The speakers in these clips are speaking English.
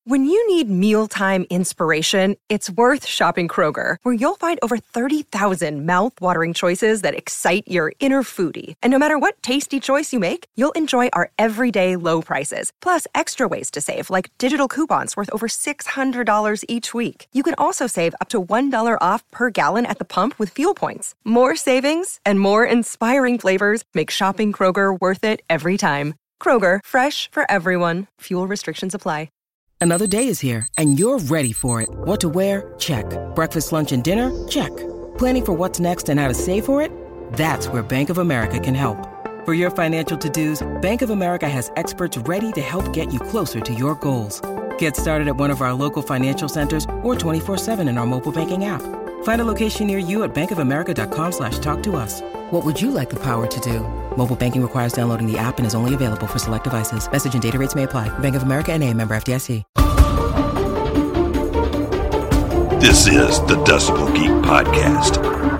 When you need mealtime inspiration, it's worth shopping Kroger, where you'll find over 30,000 mouth-watering choices that excite your inner foodie. And no matter what tasty choice you make, you'll enjoy our everyday low prices, plus extra ways to save, like digital coupons worth over $600 each week. You can also save up to $1 off per gallon at the pump with fuel points. More savings and more inspiring flavors make shopping Kroger worth it every time. Kroger, fresh for everyone. Fuel restrictions apply. Another day is here, and you're ready for it. What to wear? Check. Breakfast, lunch, and dinner? Check. Planning for what's next and how to save for it? That's where Bank of America can help. For your financial to-dos, Bank of America has experts ready to help get you closer to your goals. Get started at one of our local financial centers or 24/7 in our mobile banking app. Find a location near you at bankofamerica.com/talktous. What would you like the power to do? Mobile banking requires downloading the app and is only available for select devices. Message and data rates may apply. Bank of America N.A., member FDIC. This is the Decibel Geek Podcast.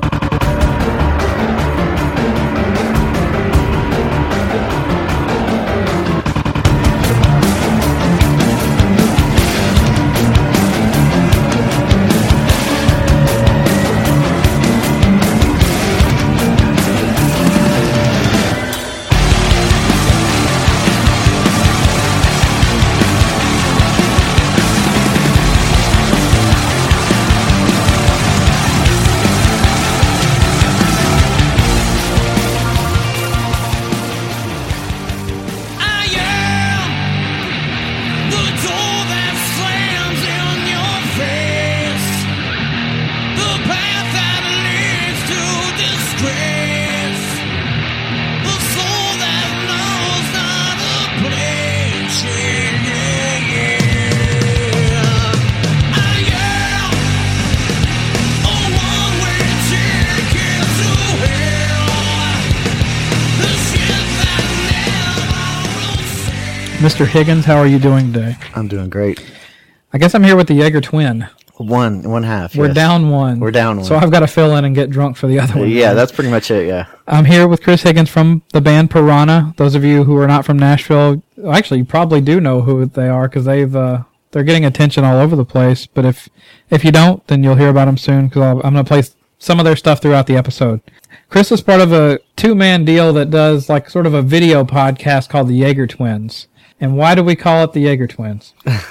Mr. Higgins, how are you doing today? I'm doing great. I guess I'm here with the Jaeger twin. One half. We're down one. We're down one. So I've got to fill in and get drunk for the other one. Yeah, that's pretty much it, yeah. I'm here with Chris Higgins from the band Piranha. Those of you who are not from Nashville, actually, you probably do know who they are because they're getting attention all over the place. But if you don't, then you'll hear about them soon because I'm going to play some of their stuff throughout the episode. Chris is part of a two-man deal that does like sort of a video podcast called the Jaeger Twins. And why do we call it the Jaeger Twins?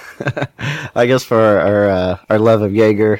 I guess for our love of Jaeger.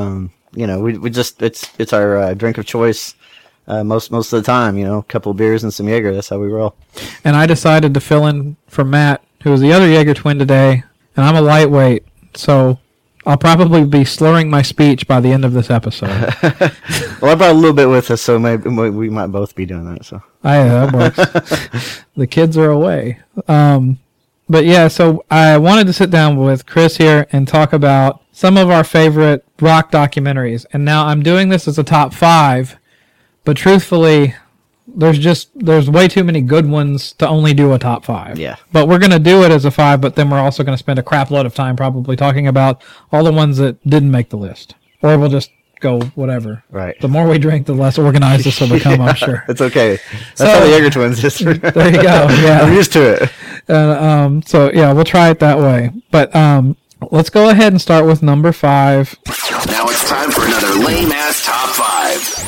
We just it's our drink of choice most of the time. A couple of beers and some Jaeger. That's how we roll. And I decided to fill in for Matt, who is the other Jaeger twin today. And I'm a lightweight, so I'll probably be slurring my speech by the end of this episode. Well, I brought a little bit with us, so maybe we might both be doing that. So that works. The kids are away. But yeah, so I wanted to sit down with Chris here and talk about some of our favorite rock documentaries. And now I'm doing this as a top 5, but truthfully, there's way too many good ones to only do a top 5. Yeah. But we're going to do it as a 5, but then we're also going to spend a crap load of time probably talking about all the ones that didn't make the list. Or we'll just go whatever. Right. The more we drink, the less organized this will become, I'm sure. It's okay. That's how the Jaeger Twins is. There you go. Yeah. I'm used to it. So yeah, we'll try it that way. But let's go ahead and start with number 5. Now it's time for another lame ass top 5.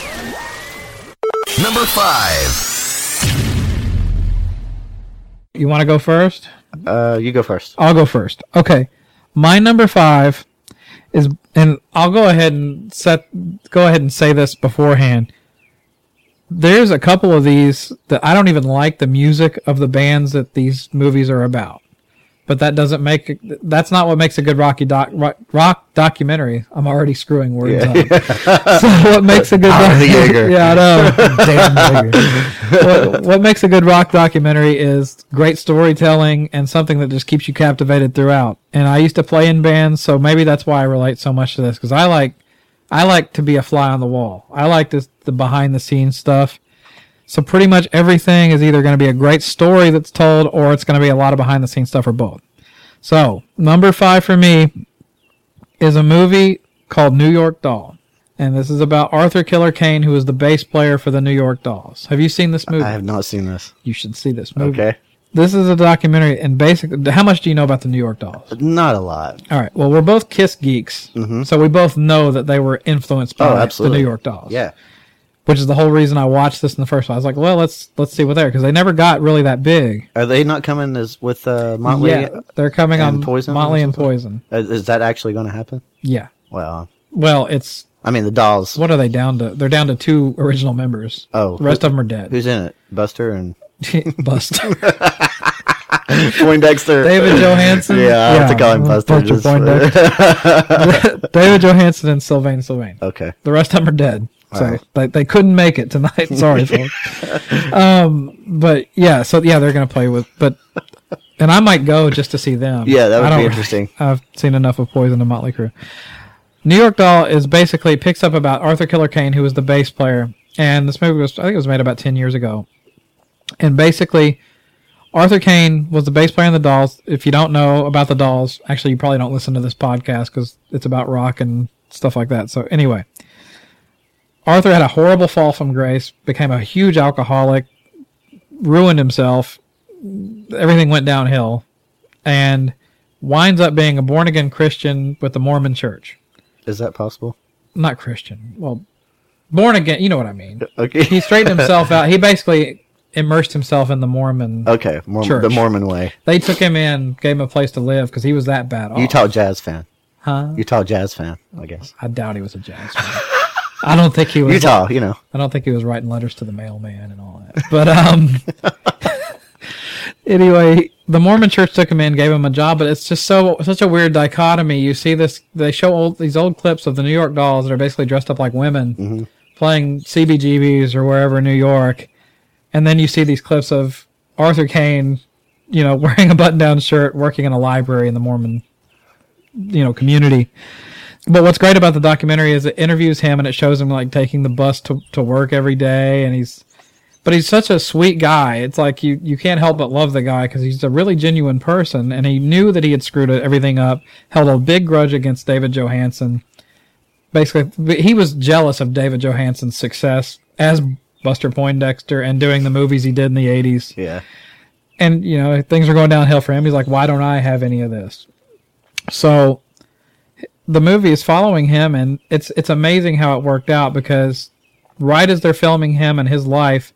Number 5. You want to go first? You go first. I'll go first. Okay. My number 5 is, and I'll go ahead and say this beforehand. There's a couple of these that I don't even like the music of the bands that these movies are about. But that's not what makes a good rock documentary. I'm already screwing words up. So what makes a good Jaeger. Yeah, I know. Damn Jaeger. What makes a good rock documentary is great storytelling and something that just keeps you captivated throughout. And I used to play in bands, so maybe that's why I relate so much to this, because I like to be a fly on the wall. I like the behind the scenes stuff. So pretty much everything is either going to be a great story that's told, or it's going to be a lot of behind the scenes stuff, or both. So number 5 for me is a movie called New York Doll. And this is about Arthur Killer Kane, who is the bass player for the New York Dolls. Have you seen this movie? I have not seen this. You should see this movie. Okay. This is a documentary, and basically, how much do you know about the New York Dolls? Not a lot. All right. Well, we're both Kiss geeks, so we both know that they were influenced by the New York Dolls. Yeah. Which is the whole reason I watched this in the first one. I was like, well, let's see what they're, because they never got really that big. Are they not coming with Motley? Yeah, they're coming on Poison Motley and Poison. Is that actually going to happen? Yeah. Well, it's. I mean, the Dolls. What are they down to? They're down to 2 original members. Oh, the rest of them are dead. Who's in it? Buster and Buster. Poindexter. David Johansen. Yeah, I have to call him Buster. David Johansen and Sylvain. Okay. The rest of them are dead. So they couldn't make it tonight. Sorry, folks. But yeah, they're going to play with, and I might go just to see them. Yeah, that would be interesting. I've seen enough of Poison and Motley Crue. New York Doll is basically picks up about Arthur Killer Kane, who was the bass player, and this movie I think it was made about 10 years ago. And basically, Arthur Kane was the bass player in the Dolls. If you don't know about the Dolls, actually, you probably don't listen to this podcast because it's about rock and stuff like that. So anyway, Arthur had a horrible fall from grace, became a huge alcoholic, ruined himself. Everything went downhill, and winds up being a born-again Christian with the Mormon Church. Is that possible? Not Christian. Well, born again, you know what I mean. Okay. He straightened himself out. He basically immersed himself in the Mormon church. The Mormon way. They took him in, gave him a place to live because he was that bad off. Utah Jazz fan. Huh? Utah Jazz fan, I guess. I doubt he was a Jazz fan. I don't think he was. Utah, I don't think he was writing letters to the mailman and all that. But anyway, the Mormon church took him in, gave him a job, but it's just such a weird dichotomy. You see this, they show these old clips of the New York Dolls that are basically dressed up like women, playing CBGBs or wherever in New York, and then you see these clips of Arthur Kane, wearing a button-down shirt, working in a library in the Mormon, community. But what's great about the documentary is it interviews him and it shows him like taking the bus to work every day, and he's such a sweet guy. It's like you can't help but love the guy because he's a really genuine person, and he knew that he had screwed everything up, held a big grudge against David Johansen. Basically, he was jealous of David Johansen's success as Buster Poindexter and doing the movies he did in the 80s. Yeah. And, things are going downhill for him. He's like, why don't I have any of this? So the movie is following him, and it's amazing how it worked out because right as they're filming him and his life,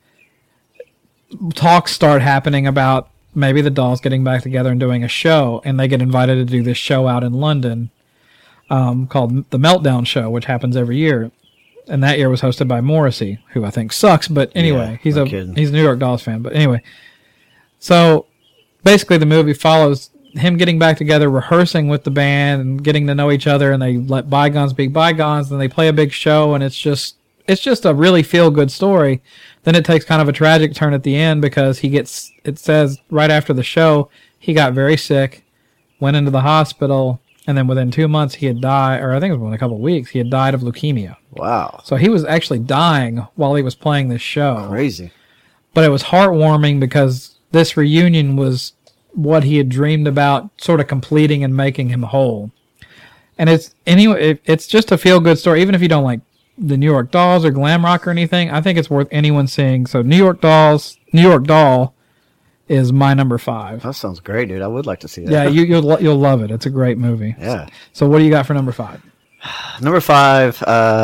talks start happening about maybe the Dolls getting back together and doing a show, and they get invited to do this show out in London called The Meltdown Show, which happens every year. And that year was hosted by Morrissey, who I think sucks, but anyway, he's a New York Dolls fan. But anyway, so basically the movie follows him getting back together, rehearsing with the band and getting to know each other, and they let bygones be bygones, and they play a big show, and it's just a really feel-good story. Then it takes kind of a tragic turn at the end because it says right after the show, he got very sick, went into the hospital, and then within 2 months he had died, or I think it was within a couple of weeks, he had died of leukemia. Wow. So he was actually dying while he was playing this show. Crazy. But it was heartwarming because this reunion was what he had dreamed about sort of completing and making him whole. And it's just a feel-good story, even if you don't like the New York Dolls or glam rock or anything. I think it's worth anyone seeing. So New York Doll is my number 5. That sounds great, dude. I would like to see that. Yeah, you'll love it. It's a great movie. Yeah. So what do you got for number 5? Number 5,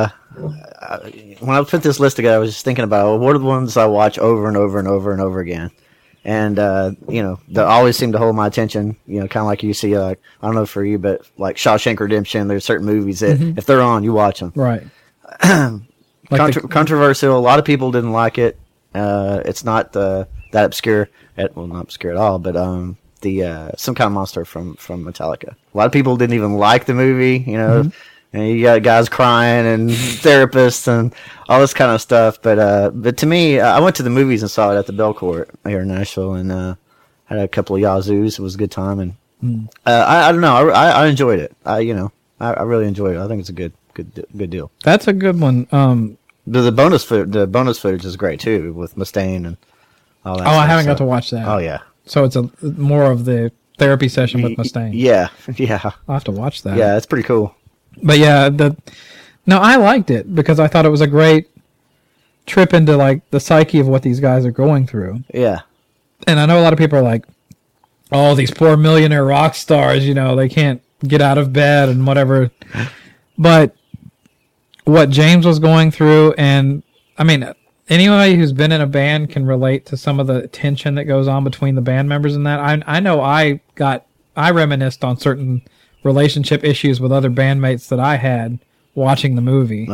when I put this list together, I was just thinking about what are the ones I watch over and over and over and over again. And, they always seem to hold my attention, kind of like you see, I don't know for you, but like Shawshank Redemption, there's certain movies that if they're on, you watch them. Right. Controversial. A lot of people didn't like it. It's not that obscure. Not obscure at all, but the Some Kind of Monster from Metallica. A lot of people didn't even like the movie, and you got guys crying and therapists and all this kind of stuff. But to me, I went to the movies and saw it at the Belcourt here in Nashville, and had a couple of Yazoos. It was a good time, and I don't know. I enjoyed it. I really enjoyed it. I think it's a good deal. That's a good one. The bonus footage is great too, with Mustaine and all that. Oh, I haven't got to watch that. Oh yeah. So it's more of the therapy session with Mustaine. Yeah. I'll have to watch that. Yeah, it's pretty cool. But yeah, I liked it because I thought it was a great trip into like the psyche of what these guys are going through. Yeah. And I know a lot of people are like, oh, these poor millionaire rock stars, you know, they can't get out of bed and whatever. But what James was going through, and I mean, anybody who's been in a band can relate to some of the tension that goes on between the band members and that. I know I reminisced on certain relationship issues with other bandmates that I had watching the movie.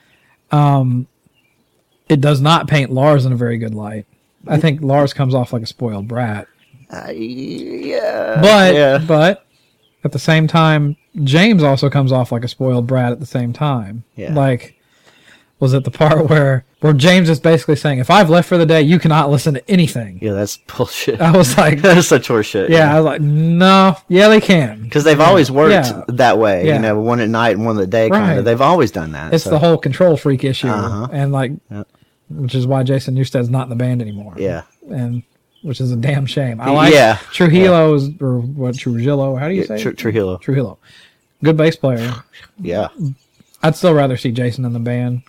It does not paint Lars in a very good light. I think Lars comes off like a spoiled brat. But at the same time, James also comes off like a spoiled brat at the same time. Yeah. Like, was it the part where James is basically saying, if I've left for the day, you cannot listen to anything? Yeah, that's bullshit. I was like... That's such horseshit. Yeah, I was like, no. Yeah, they can. Because they've always worked that way. Yeah. You know, one at night and one in the day kind Right. of. They've always done that. It's the whole control freak issue. Uh-huh. And like, which is why Jason Newsted's not in the band anymore. Yeah. And which is a damn shame. I like Trujillo's, or what, Trujillo, how do you say it? Trujillo. Trujillo. Good bass player. Yeah. I'd still rather see Jason in the band.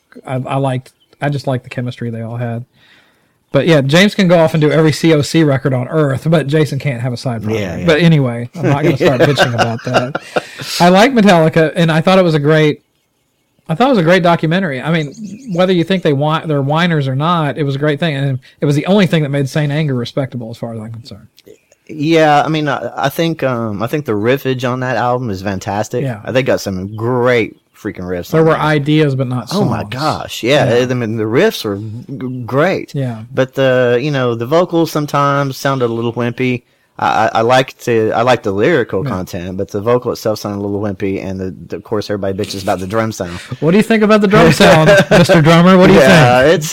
I just liked the chemistry they all had. But yeah, James can go off and do every COC record on Earth, but Jason can't have a side project. Yeah. But anyway, I'm not going to start bitching about that. I like Metallica, and I thought it was a great documentary. I mean, whether you think they're whiners or not, it was a great thing, and it was the only thing that made Saint Anger respectable, as far as I'm concerned. Yeah, I mean, I think the riffage on that album is fantastic. Yeah. I think got some great freaking riffs. There on were there. ideas, but not songs. Oh my gosh, yeah. I mean, the riffs were great. Yeah. But the vocals sometimes sounded a little wimpy. I like the lyrical content, but the vocal itself sounded a little wimpy, and of course everybody bitches about the drum sound. What do you think about the drum sound, Mr. Drummer? What do you think? Yeah, it's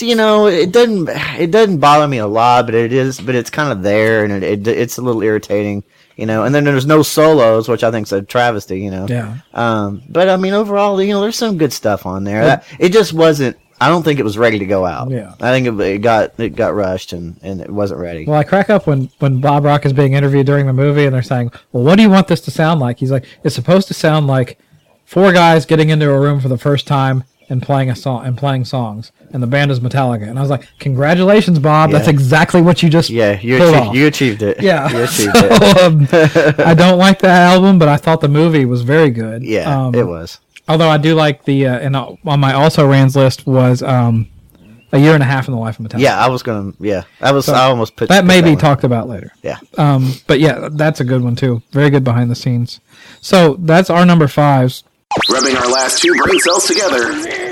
it doesn't bother me a lot, but it's kind of there, and it's a little irritating, you know. And then there's no solos, which I think is a travesty, you know. Yeah. But I mean, overall, there's some good stuff on there. It just wasn't. I don't think it was ready to go out. Yeah. I think it got rushed and it wasn't ready. Well, I crack up when Bob Rock is being interviewed during the movie, and they're saying, well, what do you want this to sound like? He's like, it's supposed to sound like four guys getting into a room for the first time and playing a song and playing songs, and the band is Metallica. And I was like, congratulations, Bob. Yeah. That's exactly what you just you achieved it. Yeah. You achieved it. I don't like that album, but I thought the movie was very good. Yeah, it was. Although I do like the and on my also rans list was A Year and a Half in the Life of Metallica. Yeah, I almost put that. May be one. talked about later. Yeah. But yeah, that's a good one too. Very good behind the scenes. So that's our number 5s. Rubbing our last two brain cells together.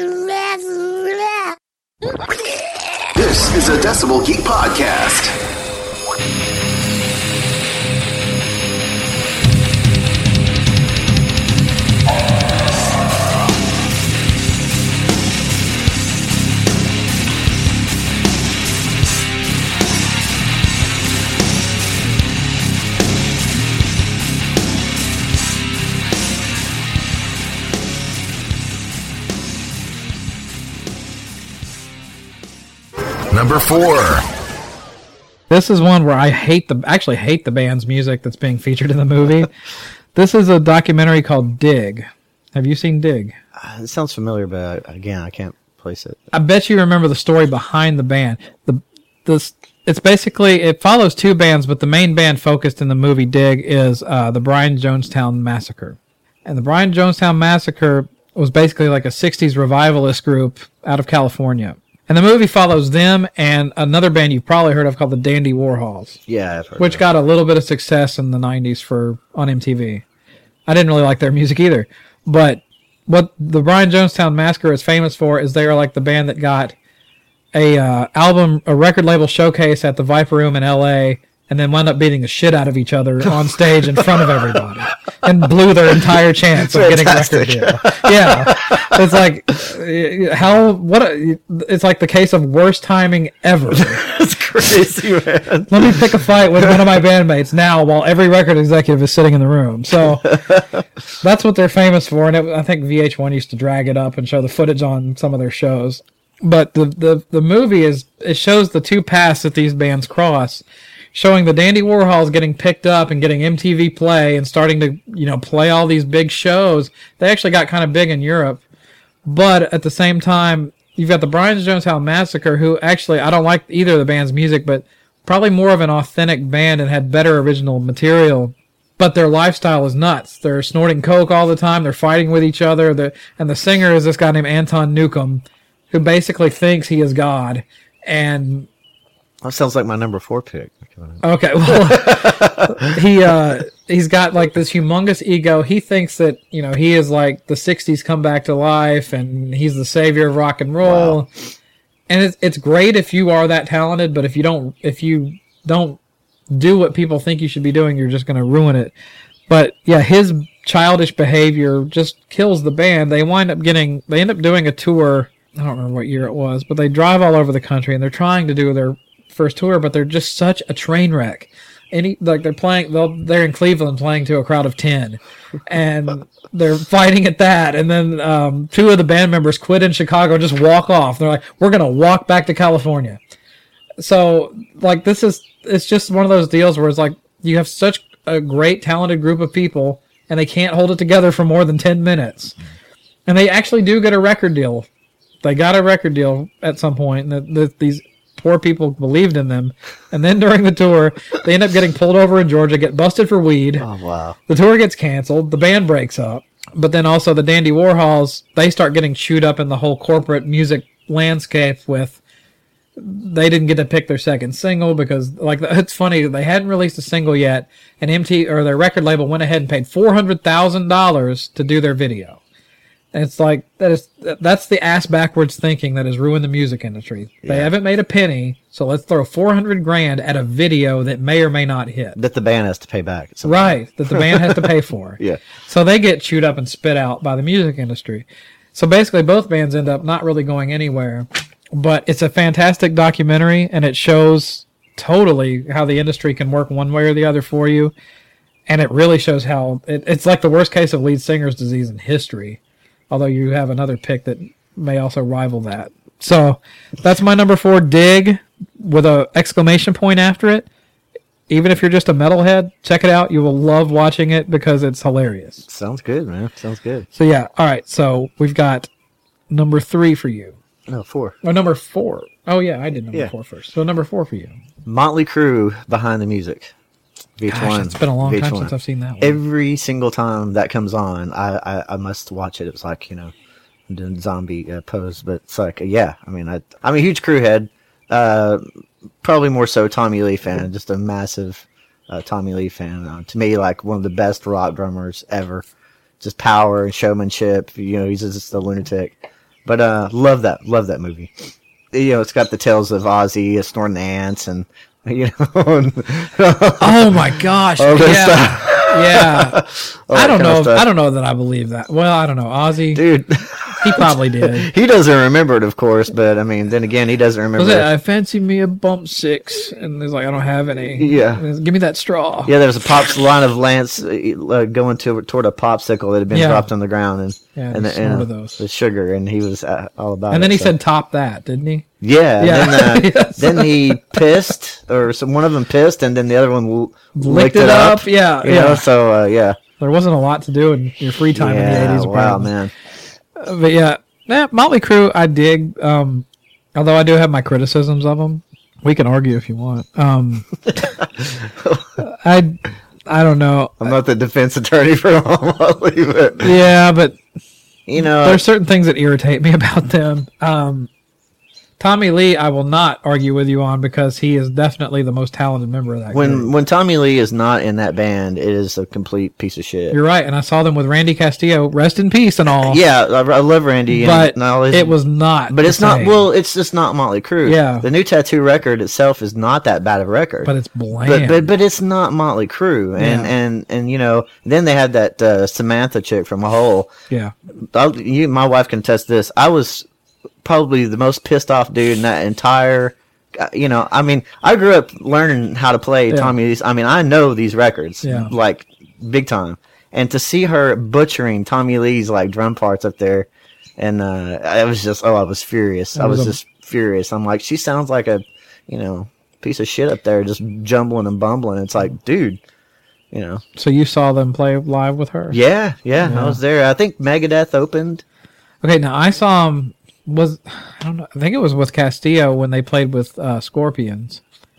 This is a Decibel Geek Podcast. Number 4. This is one where I actually hate the band's music that's being featured in the movie. This is a documentary called Dig. Have you seen Dig? It sounds familiar, but again, I can't place it. I bet you remember the story behind the band. It's basically, it follows two bands, but the main band focused in the movie Dig is the Brian Jonestown Massacre. And the Brian Jonestown Massacre was basically like a 60s revivalist group out of California. And the movie follows them and another band you've probably heard of called the Dandy Warhols. Yeah, I've heard which got a little bit of success in the 90s on MTV. I didn't really like their music either. But what the Brian Jonestown Massacre is famous for is they are like the band that got a record label showcase at the Viper Room in LA and then wound up beating the shit out of each other on stage in front of everybody and blew their entire chance of getting a record deal. Yeah. It's like, it's like the case of worst timing ever. That's crazy, man. Let me pick a fight with one of my bandmates now while every record executive is sitting in the room. So that's what they're famous for. And I think VH1 used to drag it up and show the footage on some of their shows. But the movie it shows the two paths that these bands cross, showing the Dandy Warhols getting picked up and getting MTV Play and starting to, play all these big shows. They actually got kind of big in Europe. But at the same time, you've got the Brian Jonestown Massacre, who actually, I don't like either of the band's music, but probably more of an authentic band and had better original material, but their lifestyle is nuts. They're snorting coke all the time. They're fighting with each other. And the singer is this guy named Anton Newcomb, who basically thinks he is God. And that sounds like my number 4 pick. okay, well, he's got like this humongous ego. He thinks that, you know, he is like the 60s come back to life and he's the savior of rock and roll. Wow. And it's great if you are that talented, but if you don't do what people think you should be doing, you're just going to ruin it. But yeah, his childish behavior just kills the band. They end up doing a tour. I don't remember what year it was, but they drive all over the country and they're trying to do their first tour, but they're just such a train wreck. They're in Cleveland playing to a crowd of 10 and they're fighting at that. And then 2 of the band members quit in Chicago and just walk off. They're like, we're going to walk back to California. So like, it's just one of those deals where it's like, you have such a great talented group of people and they can't hold it together for more than 10 minutes. And they actually do get a record deal. They got a record deal at some point, and these poor people believed in them. And then during the tour, they end up getting pulled over in Georgia, get busted for weed. Oh, wow. The tour gets canceled. The band breaks up. But then also the Dandy Warhols, they start getting chewed up in the whole corporate music landscape with, they didn't get to pick their second single because, like, it's funny, they hadn't released a single yet, and their record label went ahead and paid $400,000 to do their video. And it's like, that's the ass backwards thinking that has ruined the music industry. Yeah. They haven't made a penny, so let's throw $400,000 at a video that may or may not hit. That the band has to pay back. Right, that the band has to pay for. Yeah. So they get chewed up and spit out by the music industry. So basically both bands end up not really going anywhere. But it's a fantastic documentary, and it shows totally how the industry can work one way or the other for you. And it really shows how it's like the worst case of lead singer's disease in history. Although you have another pick that may also rival that. So that's my number 4, Dig, with a exclamation point after it. Even if you're just a metalhead, check it out. You will love watching it because it's hilarious. Sounds good, man. Sounds good. So yeah, all right. So we've got number 3 for you. No, 4. Oh, number 4. Oh yeah, I did number 4 first. So number 4 for you. Motley Crue, Behind the Music. VH1. Gosh, it's been a long time since I've seen that one. Every single time that comes on, I must watch it. It's like, you know, I'm doing zombie pose, but it's like, yeah. I mean, I'm a huge Crue head. Probably more so Tommy Lee fan. Just a massive Tommy Lee fan. To me, like one of the best rock drummers ever. Just power and showmanship. You know, he's just a lunatic. But love that movie. You know, it's got the tales of Ozzy snorting the ants and. You know, oh my gosh! All this yeah, stuff. Yeah. I don't know. I don't know that I believe that. Well, I don't know. Ozzy, dude, he probably did. He doesn't remember it, of course, but I mean, then again, he doesn't remember. Was it, I fancy me a bump 6, and he's like, I don't have any. Yeah, give me that straw. Yeah, there's a line of Lance going toward a popsicle that had been dropped on the ground, and the sugar, and he was all about it. And then he said, "Top that," didn't he? Yeah. Yes. Then he pissed, or one of them pissed, and then the other one licked it up. Yeah. You know, so, yeah. There wasn't a lot to do in your free time in the 80s. Wow, man. But yeah, Motley Crue, I dig. Although I do have my criticisms of them. We can argue if you want. I don't know. I'm not the defense attorney for Motley, but... Yeah, but... You know... There's certain things that irritate me about them. Tommy Lee, I will not argue with you on because he is definitely the most talented member of that group. When Tommy Lee is not in that band, it is a complete piece of shit. You're right, and I saw them with Randy Castillo, rest in peace and all. Yeah, I love Randy. But it was not. But it's not. Well, it's just not Motley Crue. Yeah, the new Tattoo record itself is not that bad of a record. But it's bland. But it's not Motley Crue, and you know, then they had that Samantha chick from Hole. Yeah, my wife can attest this. I was probably the most pissed off dude in that entire, you know, I mean, I grew up learning how to play Tommy Lee's. I mean, I know these records, like, big time. And to see her butchering Tommy Lee's, like, drum parts up there, and I was just, I was furious. I was just furious. I'm like, she sounds like a, you know, piece of shit up there, just jumbling and bumbling. It's like, dude, you know. So you saw them play live with her? Yeah, I was there. I think Megadeth opened. Okay, now I saw them. I don't know. I think it was with Castillo when they played with Scorpions.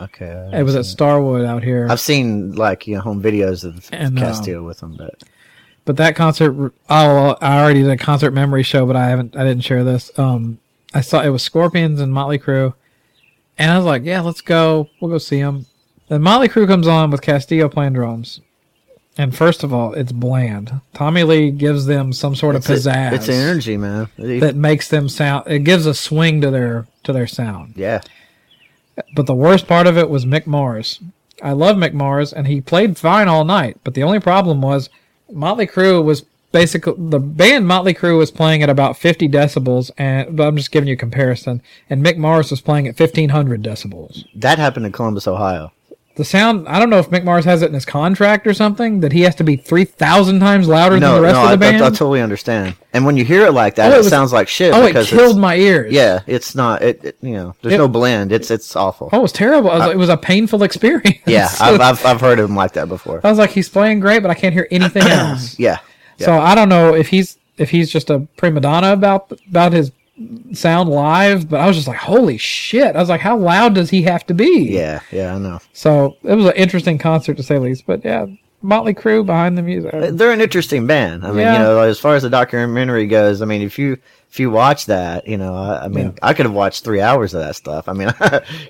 Okay. It was at Starwood out here. I've seen home videos of And, Castillo with them, But that concert, I already did a concert memory show, but I didn't share this. I saw it was Scorpions and Motley Crue, and I was like, yeah, let's go. We'll go see them. Then Motley Crue comes on with Castillo playing drums. And first of all, it's bland. Tommy Lee gives them some sort of pizzazz. It's energy, man. That makes them sound. It gives a swing to their sound. Yeah. But the worst part of it was Mick Mars. I love Mick Mars, and he played fine all night. But the only problem was Motley Crue was basically the band. Motley Crue was playing at about 50 decibels, but I'm just giving you a comparison. And Mick Mars was playing at 1,500 decibels. That happened in Columbus, Ohio. The sound, I don't know if Mick Mars has it in his contract or something, that he has to be 3,000 times louder than the rest of the band. I totally understand. And when you hear it like that, it sounds like shit. Oh, it killed my ears. Yeah, it's not, there's no blend. It's awful. Oh, it was terrible. It was a painful experience. Yeah, I've heard of him like that before. I was like, he's playing great, but I can't hear anything else. Yeah. So I don't know if he's just a prima donna about his sound live, but I was just like, holy shit. I was like, how loud does he have to be? Yeah, I know. So it was an interesting concert to say the least, but yeah, Motley Crue behind the music. They're an interesting band. I mean, as far as the documentary goes, I mean, if you watch that, I could have watched 3 hours of that stuff. I mean,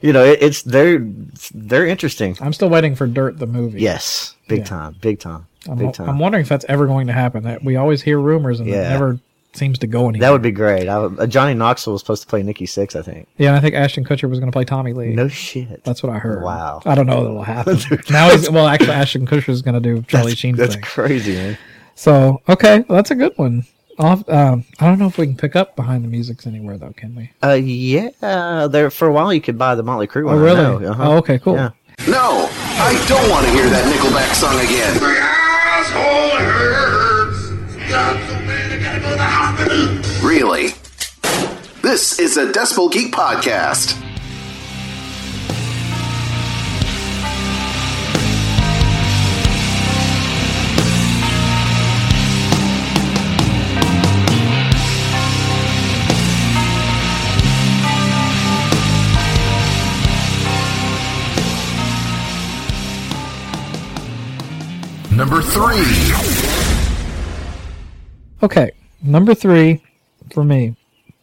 they're interesting. I'm still waiting for Dirt the movie. Yes, big time. I'm wondering if that's ever going to happen. That we always hear rumors and it never seems to go anywhere. That would be great. Johnny Knoxville was supposed to play Nikki Sixx, I think. Yeah, and I think Ashton Kutcher was going to play Tommy Lee. No shit. That's what I heard. Wow. I don't know that it'll happen. Actually, Ashton Kutcher is going to do Charlie Sheen's thing. That's crazy, man. So, okay, well, that's a good one. I don't know if we can pick up Behind the Musics anywhere, though, can we? Yeah. There for a while you could buy the Motley Crue one. Oh, really? Oh, okay, cool. Yeah. No, I don't want to hear that Nickelback song again. My asshole hurts. Got so bad, I gotta go to the hospital. Really? This is a Decibel Geek podcast. Number 3. Okay, number 3 for me.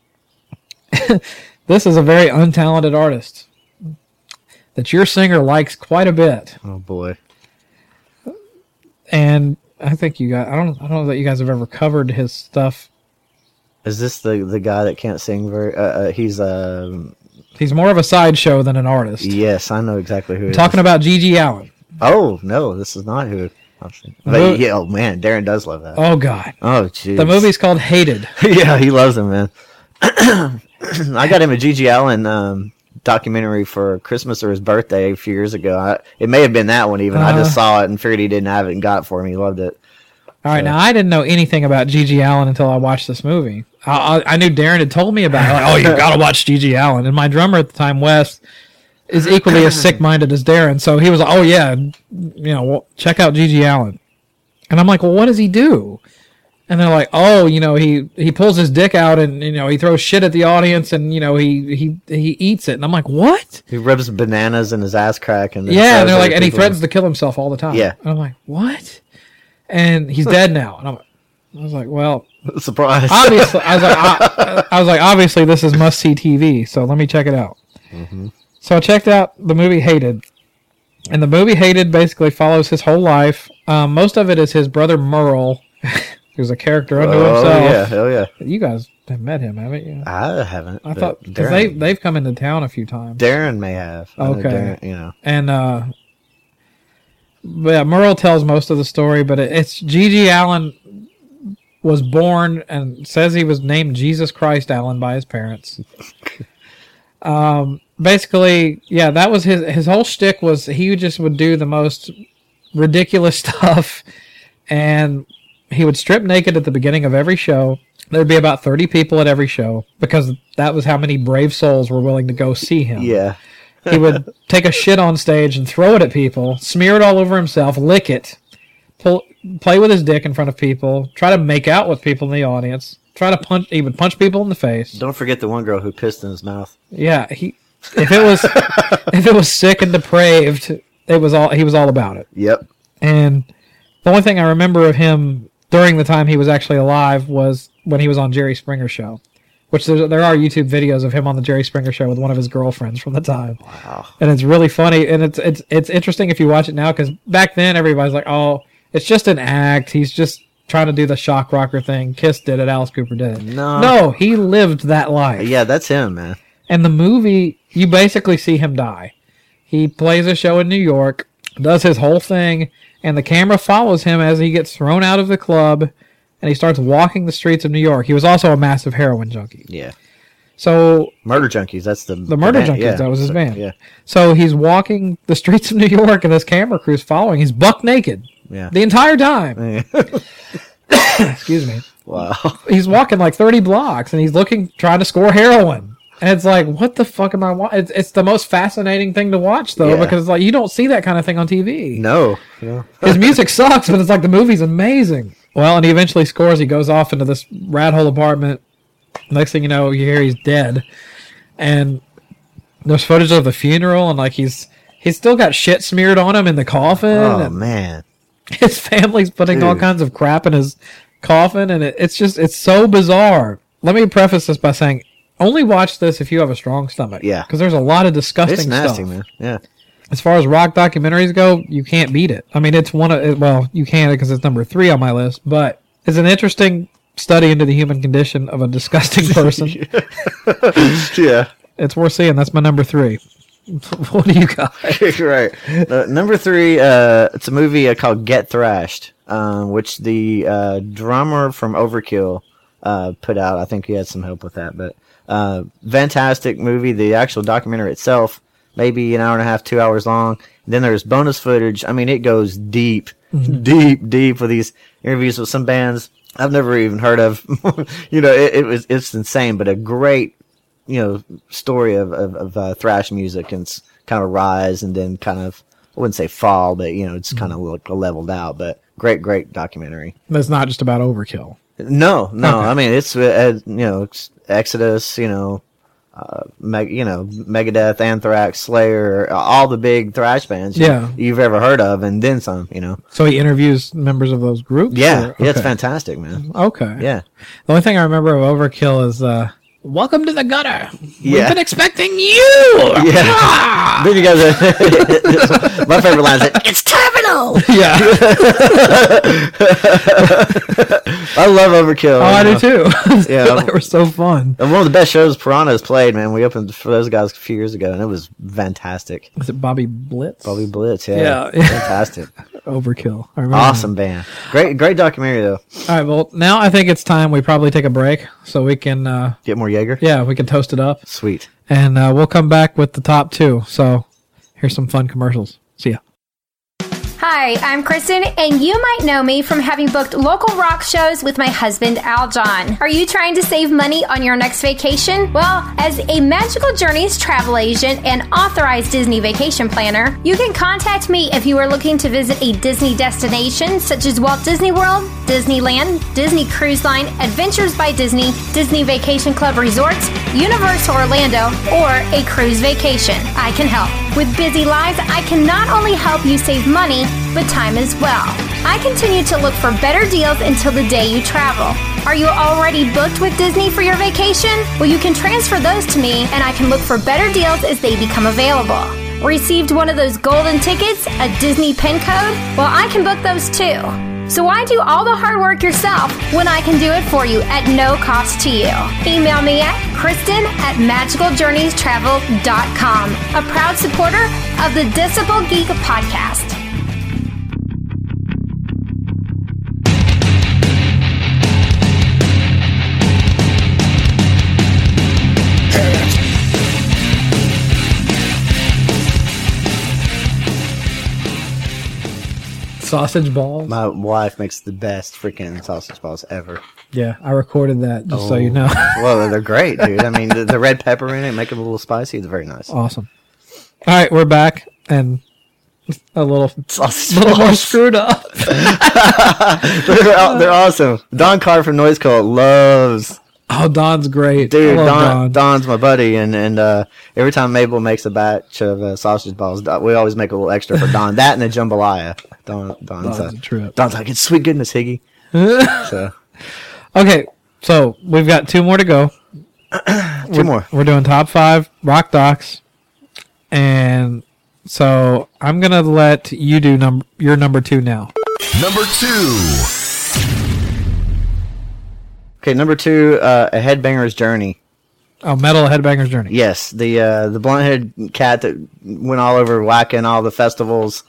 This is a very untalented artist that your singer likes quite a bit. Oh boy. And I think you guys, I don't know that you guys have ever covered his stuff. Is this the guy that can't sing very? He's more of a sideshow than an artist. Yes, I know exactly who. Talking about Gigi Allen. Oh no, this is not who. But yeah, oh man, Darren does love that. Oh god. Oh jeez. The movie's called Hated. Yeah, he loves him, man. I got him a Gigi Allen documentary for Christmas or his birthday a few years ago. It may have been that one even. I just saw it and figured he didn't have it and got it for me. He loved it. All right, now I didn't know anything about Gigi Allen until I watched this movie. I knew Darren had told me about it. Like, oh, you got to watch Gigi Allen. And my drummer at the time, Wes, is equally as sick-minded as Darren. So he was like, oh, yeah, well, check out Gigi Allen. And I'm like, well, what does he do? And they're like, oh, he pulls his dick out and, he throws shit at the audience and, he eats it. And I'm like, what? He rubs bananas in his ass crack. And yeah, and they're like, and he threatens to kill himself all the time. Yeah. And I'm like, what? And he's dead now. And I was like, well, surprise. Obviously, I was like, obviously this is must-see TV, so let me check it out. Mm-hmm. So I checked out the movie Hated, and the movie Hated basically follows his whole life. Most of it is his brother Merle, who's a character unto himself. Oh yeah, hell yeah. You guys have met him, haven't you? I haven't. I thought because they've come into town a few times. Darren may have. Okay, Darren, and yeah, Merle tells most of the story, but it's Gigi Allen was born and says he was named Jesus Christ Allen by his parents. Basically, yeah, that was his whole shtick was he just would do the most ridiculous stuff, and he would strip naked at the beginning of every show. There'd be about 30 people at every show because that was how many brave souls were willing to go see him. Yeah. He would take a shit on stage and throw it at people, smear it all over himself, lick it, play with his dick in front of people, try to make out with people in the audience, he would punch people in the face. Don't forget the one girl who pissed in his mouth. Yeah, If it was sick and depraved, he was all about it. Yep. And the only thing I remember of him during the time he was actually alive was when he was on Jerry Springer Show, which there are YouTube videos of him on the Jerry Springer Show with one of his girlfriends from the time. Wow. And it's really funny, and it's interesting if you watch it now, because back then everybody's like, oh, it's just an act. He's just trying to do the shock rocker thing. Kiss did it. Alice Cooper did it. No, he lived that life. Yeah, that's him, man. And the movie, you basically see him die. He plays a show in New York, does his whole thing, and the camera follows him as he gets thrown out of the club, and he starts walking the streets of New York. He was also a massive heroin junkie. Yeah. So Murder Junkies, that's the Murder band. Junkies, Yeah. that was his band. Yeah. So he's walking the streets of New York, and this camera crew's following. He's buck naked Yeah. the entire time. Excuse me. Wow. He's walking like 30 blocks, and he's trying to score heroin. And it's like, what the fuck am I watching? It's the most fascinating thing to watch, though, Yeah. because like you don't see that kind of thing on TV. No. His music sucks, but it's like the movie's amazing. Well, and he eventually scores. He goes off into this rat hole apartment. Next thing you know, you hear he's dead. And there's footage of the funeral, and like he's still got shit smeared on him in the coffin. Oh, and man. his family's putting all Dude. kinds of crap in his coffin, and it's so bizarre. Let me preface this by saying, only watch this if you have a strong stomach. Yeah. Because there's a lot of disgusting It's nasty, stuff. man. Yeah. As far as rock documentaries go, you can't beat it. I mean, it's you can because it's number 3 on my list, but it's an interesting study into the human condition of a disgusting person. Yeah. It's worth seeing. That's my number 3. What do you got? Right. Number 3, it's a movie called Get Thrashed, which the drummer from Overkill put out. I think he had some help with that, but fantastic movie. The actual documentary itself, maybe an hour and a half, 2 hours long. Then there's bonus footage. I mean, it goes deep, deep with these interviews with some bands I've never even heard of. It's insane, but a great, story of thrash music, and it's kind of rise and then kind of, I wouldn't say fall, but it's kind of like leveled out, but great documentary. That's not just about Overkill. No. Okay. I mean, it's it's Exodus, Megadeth, Anthrax, Slayer, all the big thrash bands you've ever heard of, and then some. So he interviews members of those groups? Yeah, or? yeah, it's Okay. fantastic, man. Okay. Yeah. The only thing I remember of Overkill is welcome to the gutter. We've Yeah. been expecting you. Yeah. Then you guys, my favorite line is, "It's terminal." Yeah. I love Overkill. Oh, I do too. Yeah. They were so fun. And one of the best shows Piranha's played, man. We opened for those guys a few years ago, and it was fantastic. Was it Bobby Blitz? Bobby Blitz, Yeah. fantastic, Overkill. I remember awesome band. Great documentary though. All right, well, now I think it's time we probably take a break so we can, Get more Jaeger. we can toast it up. Sweet. And we'll come back with the top 2. So here's some fun commercials. See ya. Hi, I'm Kristen, and you might know me from having booked local rock shows with my husband, Aljon. Are you trying to save money on your next vacation? Well, as a Magical Journeys travel agent and authorized Disney vacation planner, you can contact me if you are looking to visit a Disney destination such as Walt Disney World, Disneyland, Disney Cruise Line, Adventures by Disney, Disney Vacation Club Resorts, Universal Orlando, or a cruise vacation. I can help. With busy lives, I can not only help you save money, but time as well. I continue to look for better deals until the day you travel. Are you already booked with Disney for your vacation? Well, you can transfer those to me, and I can look for better deals as they become available. Received one of those golden tickets, a Disney PIN code? Well, I can book those too. So why do all the hard work yourself when I can do it for you at no cost to you? Email me at Kristen@MagicalJourneysTravel.com, a proud supporter of the Decibel Geek podcast. Sausage balls? My wife makes the best freaking sausage balls ever. Yeah, I recorded that just so you know. Well, they're great, dude. I mean, the red pepper in it, make them a little spicy. It's very nice. Awesome. All right, we're back, and a little more balls. screwed up. They're awesome. Don Carr from Noise Cult loves Oh, Don's great. Dude, I love Don. Don's my buddy, and every time Mabel makes a batch of sausage balls, we always make a little extra for Don. That and a jambalaya. Don's a trip. Don's like, it's sweet goodness, Higgy. So, Okay, so we've got 2 more to go. two more. We're doing top 5 rock docs, and so I'm gonna let you do your number 2 now. Number 2. Okay, number 2, A Headbanger's Journey. Oh, Metal Headbanger's Journey. Yes, the blunt-headed cat that went all over whacking all the festivals.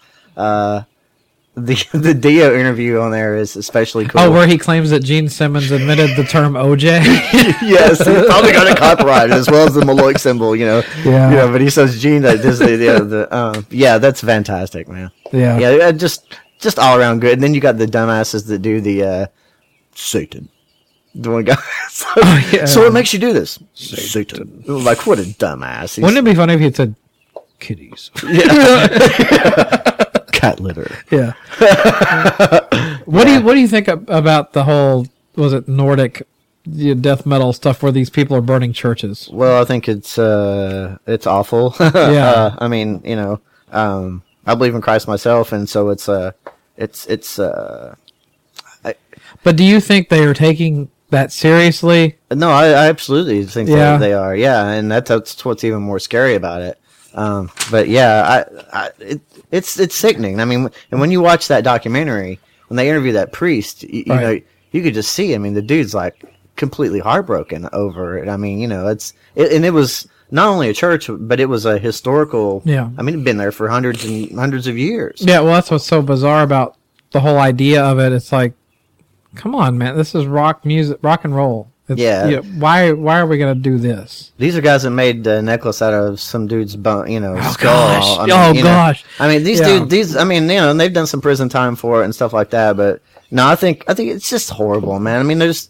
The Dio interview on there is especially cool. Oh, where he claims that Gene Simmons admitted the term OJ. Yes, he probably got it copyrighted as well as the Maloik symbol, Yeah. But he says Gene that does yeah, that's fantastic, man. Yeah. Just all around good. And then you got the dumbasses that do the Satan. The one guy. So what makes you do this? Satan. Like, what a dumbass. Wouldn't it be funny if he had said kitties? Cat litter. Yeah. What do you think about the whole, was it Nordic death metal stuff where these people are burning churches? Well, I think it's awful. Yeah. I mean, I believe in Christ myself, and so it's But do you think they are taking that seriously? No, I absolutely think Yeah. they are. Yeah, and that's what's even more scary about it. But yeah, it's sickening. I mean, and when you watch that documentary, when they interview that priest, you know, you could just see. I mean, the dude's like completely heartbroken over it. I mean, and it was not only a church, but it was a historical. Yeah. I mean, it'd been there for hundreds and hundreds of years. Yeah, well, that's what's so bizarre about the whole idea of it. It's like, come on, man, this is rock music, rock and roll. Yeah. Why are we gonna do this? These are guys that made a necklace out of some dude's bone, skull. Gosh. I mean, Gosh. I mean, these dudes. I mean, and they've done some prison time for it and stuff like that. But no, I think it's just horrible, man. I mean, there's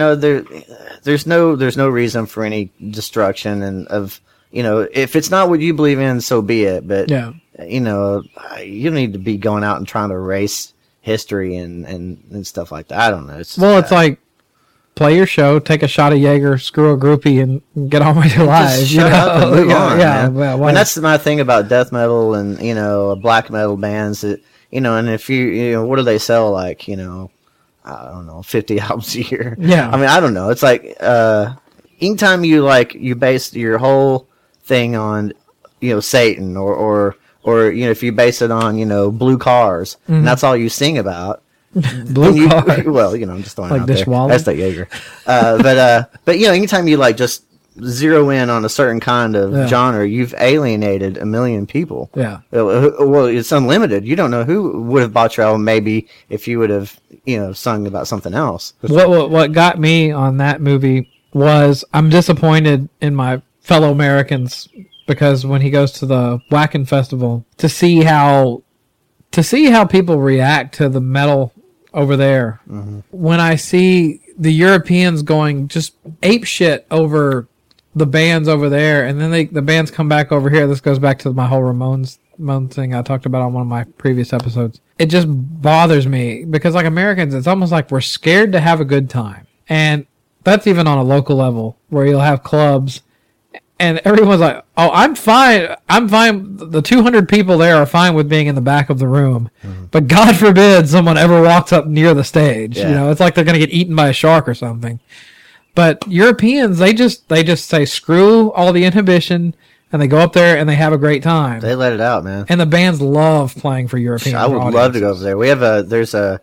no reason for any destruction and of if it's not what you believe in, so be it. But you don't need to be going out and trying to erase history and stuff like that. I don't know. It's like, play your show, take a shot of Jaeger, screw a groupie, and get on with your life. Just shut up and move on, man. Well, and that's my thing about death metal and black metal bands. That and if you what do they sell, like I don't know, 50 albums a year. Yeah. I mean, I don't know. It's like anytime you base your whole thing on Satan or if you base it on blue cars, and that's all you sing about. Blue cars. Well, I'm just throwing like out there. Dishwalla? That's the Jaeger. But anytime you just zero in on a certain kind of genre, you've alienated a million people. Yeah. Well, it's unlimited. You don't know who would have bought your album maybe if you would have sung about something else. What got me on that movie was I'm disappointed in my fellow Americans because when he goes to the Wacken Festival to see how people react to the metal over there. Mm-hmm. When I see the Europeans going just ape shit over the bands over there, and then the bands come back over here. This goes back to my whole Ramones thing I talked about on one of my previous episodes. It just bothers me because like Americans, it's almost like we're scared to have a good time. And that's even on a local level where you'll have clubs and everyone's like, oh, I'm fine. The 200 people there are fine with being in the back of the room. Mm-hmm. But God forbid someone ever walks up near the stage. Yeah. It's like they're going to get eaten by a shark or something. But Europeans, they just say, screw all the inhibition, and they go up there and they have a great time. They let it out, man. And the bands love playing for European audiences. I would love to go over there. We have there's a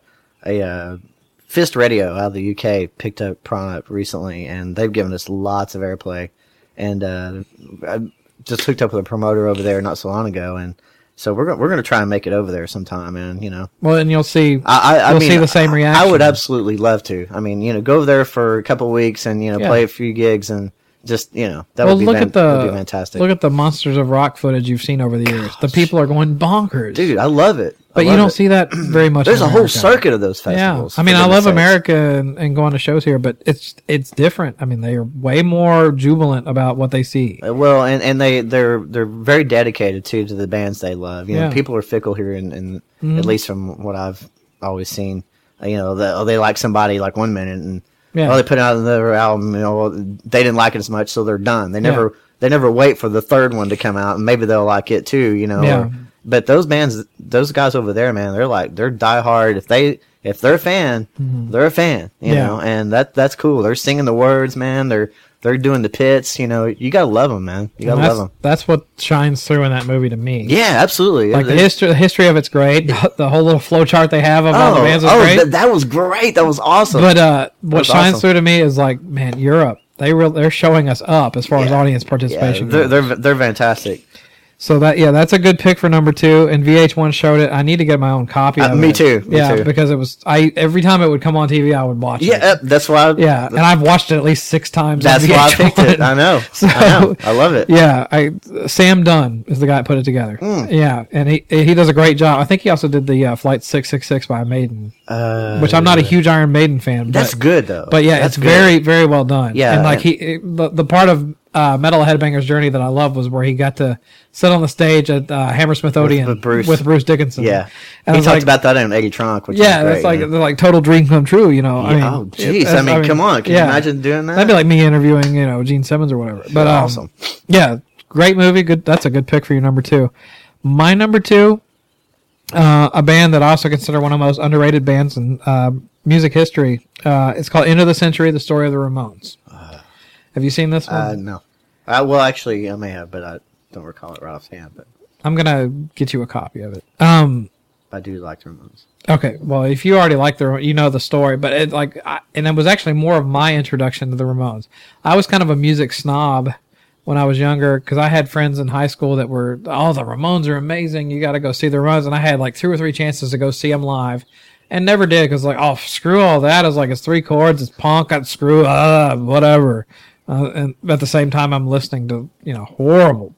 Fist Radio out of the UK picked up Prana recently, and they've given us lots of airplay. And I just hooked up with a promoter over there not so long ago, and so we're going to try and make it over there sometime, and Well, and you'll see. You'll see the same reaction. I would absolutely love to. I mean, go over there for a couple of weeks and play a few gigs and just that would be fantastic. Look at the Monsters of Rock footage you've seen over the years. The people are going bonkers, dude. I love it. But you don't see that very much. There's a whole circuit of those festivals. Yeah. I mean, I love America and going to shows here, but it's different. I mean, they are way more jubilant about what they see. Well, and they're very dedicated to the bands they love. People are fickle here, and at least from what I've always seen. They like somebody like one minute, and Yeah. Well, they put out another album. They didn't like it as much, so they're done. They never wait for the third one to come out, and maybe they'll like it too. Yeah. But those guys over there, man, they're diehard. If they're a fan, they're a fan. You know, and that's cool. They're singing the words, man. They're doing the pits. You gotta love them, man. You gotta love them. That's what shines through in that movie to me. Yeah, absolutely. Like the history of it's great. The whole little flow chart they have of all the bands is great. That was great. That was awesome. But what shines through to me is like, man, Europe. They're showing us up as far as audience participation. Yeah, they're fantastic. So that's a good pick for number 2. And VH1 showed it. I need to get my own copy of it. Me too. Because it was every time it would come on TV, I would watch it. Yeah, that's why. And I've watched it at least 6 times. That's why I picked it. I know. So, I love it. Yeah, Sam Dunn is the guy that put it together. Yeah, and he does a great job. I think he also did the Flight 666 by Maiden, which I'm not a huge Iron Maiden fan. That's good though. But yeah, it's very, very well done. Yeah, and like the part of Metal Headbanger's journey that I love was where he got to sit on the stage at Hammersmith Odeon with Bruce Dickinson. Yeah, and he talked about that in Eddie Trunk. Which that's like total dream come true. Oh, jeez. I mean, come on. Can you imagine doing that? That'd be like me interviewing, Gene Simmons or whatever. But awesome. Yeah, great movie. Good. That's a good pick for your number 2. My number 2, a band that I also consider one of the most underrated bands in music history. It's called End of the Century: The Story of the Ramones. Have you seen this one? No. Well, actually, I may have, but I don't recall it right offhand. But I'm gonna get you a copy of it. I do like the Ramones. Okay, well, if you already like the story, but it was actually more of my introduction to the Ramones. I was kind of a music snob when I was younger because I had friends in high school that were, the Ramones are amazing. You got to go see the Ramones, and I had like 2 or 3 chances to go see them live, and never did because screw all that. I was like, it's 3 chords, it's punk, I'd screw whatever. And at the same time, I'm listening to horrible.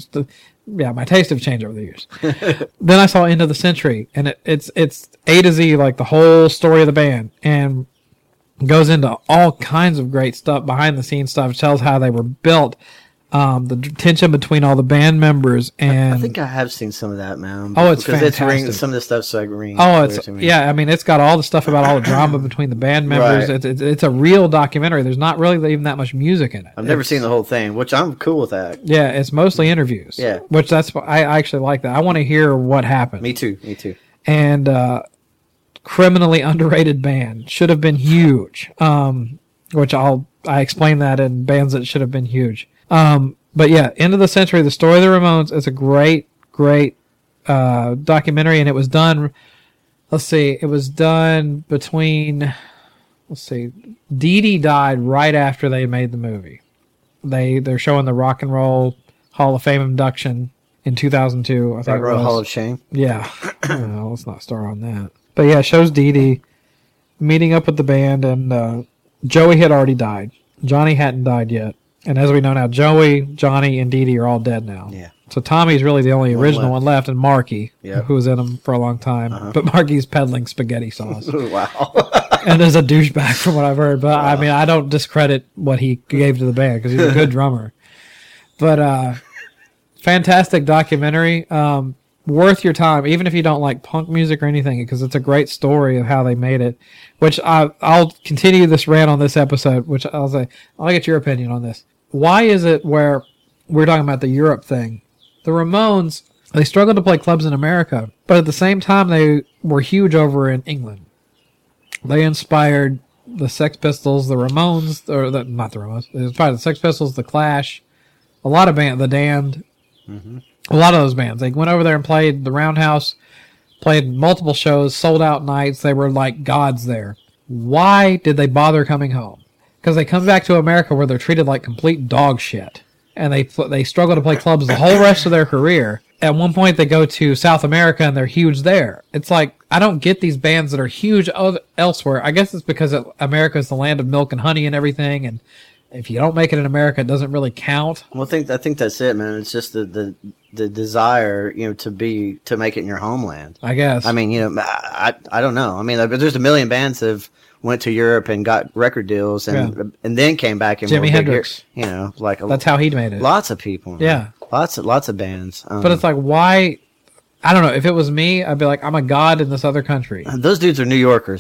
My taste have changed over the years. Then I saw End of the Century, and it's A to Z, like the whole story of the band, and goes into all kinds of great stuff, behind the scenes stuff. Tells how they were built, the tension between all the band members, and I think I have seen some of that, man. Oh, it's fantastic. Some of the stuff's so ringing. Oh, I mean, it's got all the stuff about all the drama between the band members. Right. It's a real documentary. There's not really even that much music in it. I've never seen the whole thing, which I'm cool with that. Yeah, it's mostly interviews. Yeah, which I actually like that. I want to hear what happened. Me too. And criminally underrated band, should have been huge. Which I explain that in bands that should have been huge. But yeah, End of the Century, The Story of the Ramones is a great documentary, and it was done, between, Dee Dee died right after they made the movie. They're showing the Rock and Roll Hall of Fame induction in 2002. I think Rock and Roll Hall of Shame? Yeah. Let's not start on that. But yeah, it shows Dee Dee meeting up with the band, and Joey had already died. Johnny hadn't died yet. And as we know now, Joey, Johnny, and Dee Dee are all dead now. Yeah. So Tommy's really the only original one left, and Marky, who was in them for a long time. Uh-huh. But Marky's peddling spaghetti sauce. Wow. And is a douchebag from what I've heard. But I mean, I don't discredit what he gave to the band because he's a good drummer. But fantastic documentary. Worth your time, even if you don't like punk music or anything, because it's a great story of how they made it. Which I'll continue this rant on this episode, which I'll say, I'll get your opinion on this. Why is it where we're talking about the Europe thing? The Ramones, they struggled to play clubs in America, but at the same time, they were huge over in England. They inspired the Sex Pistols, the Ramones, not the Ramones, they inspired the Sex Pistols, the Clash, a lot of bands, the Damned. Mm-hmm. A lot of those bands. They went over there and played the Roundhouse, played multiple shows, sold out nights. They were like gods there. Why did they bother coming home? Because they come back to America where they're treated like complete dog shit. And they struggle to play clubs the whole rest of their career. At one point, they go to South America and they're huge there. It's like, I don't get these bands that are huge elsewhere. I guess it's because America is the land of milk and honey and everything, and if you don't make it in America, it doesn't really count. Well, I think that's it, man. It's just the desire, to make it in your homeland. I guess. I mean, I don't know. I mean, there's a million bands that have went to Europe and got record deals and then came back and Jimi Hendrix. That's how he made it. Lots of people. Man. Yeah. Lots of bands. But it's like, why? I don't know. If it was me, I'd be like, I'm a god in this other country. Those dudes are New Yorkers, though.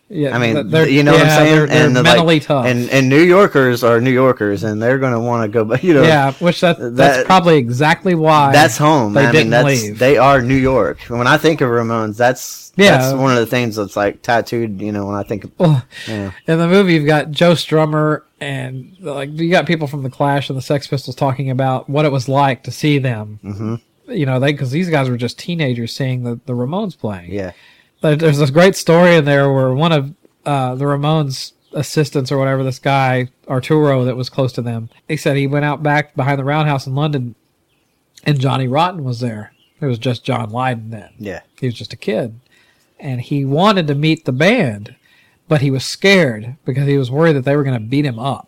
Yeah, I mean, they're- you know what I'm yeah, saying? they're and mentally tough. And New Yorkers are New Yorkers, and they're going to want to go back. You know, Yeah, which that's probably exactly why that's home. they I didn't mean, leave. they are New York. When I think of Ramones, that's one of the things that's like tattooed. You know, when I think of Well, yeah. in the movie, you've got Joe Strummer and like you got people from the Clash and the Sex Pistols talking about what it was like to see them. Mm-hmm. You know, because these guys were just teenagers seeing the Ramones playing. Yeah. There's this great story in there where one of the Ramones assistants or whatever, this guy Arturo that was close to them, he said he went out back behind the Roundhouse in London, and Johnny Rotten was there. It was just John Lydon then. Yeah. He was just a kid. And he wanted to meet the band, but he was scared because he was worried that they were going to beat him up.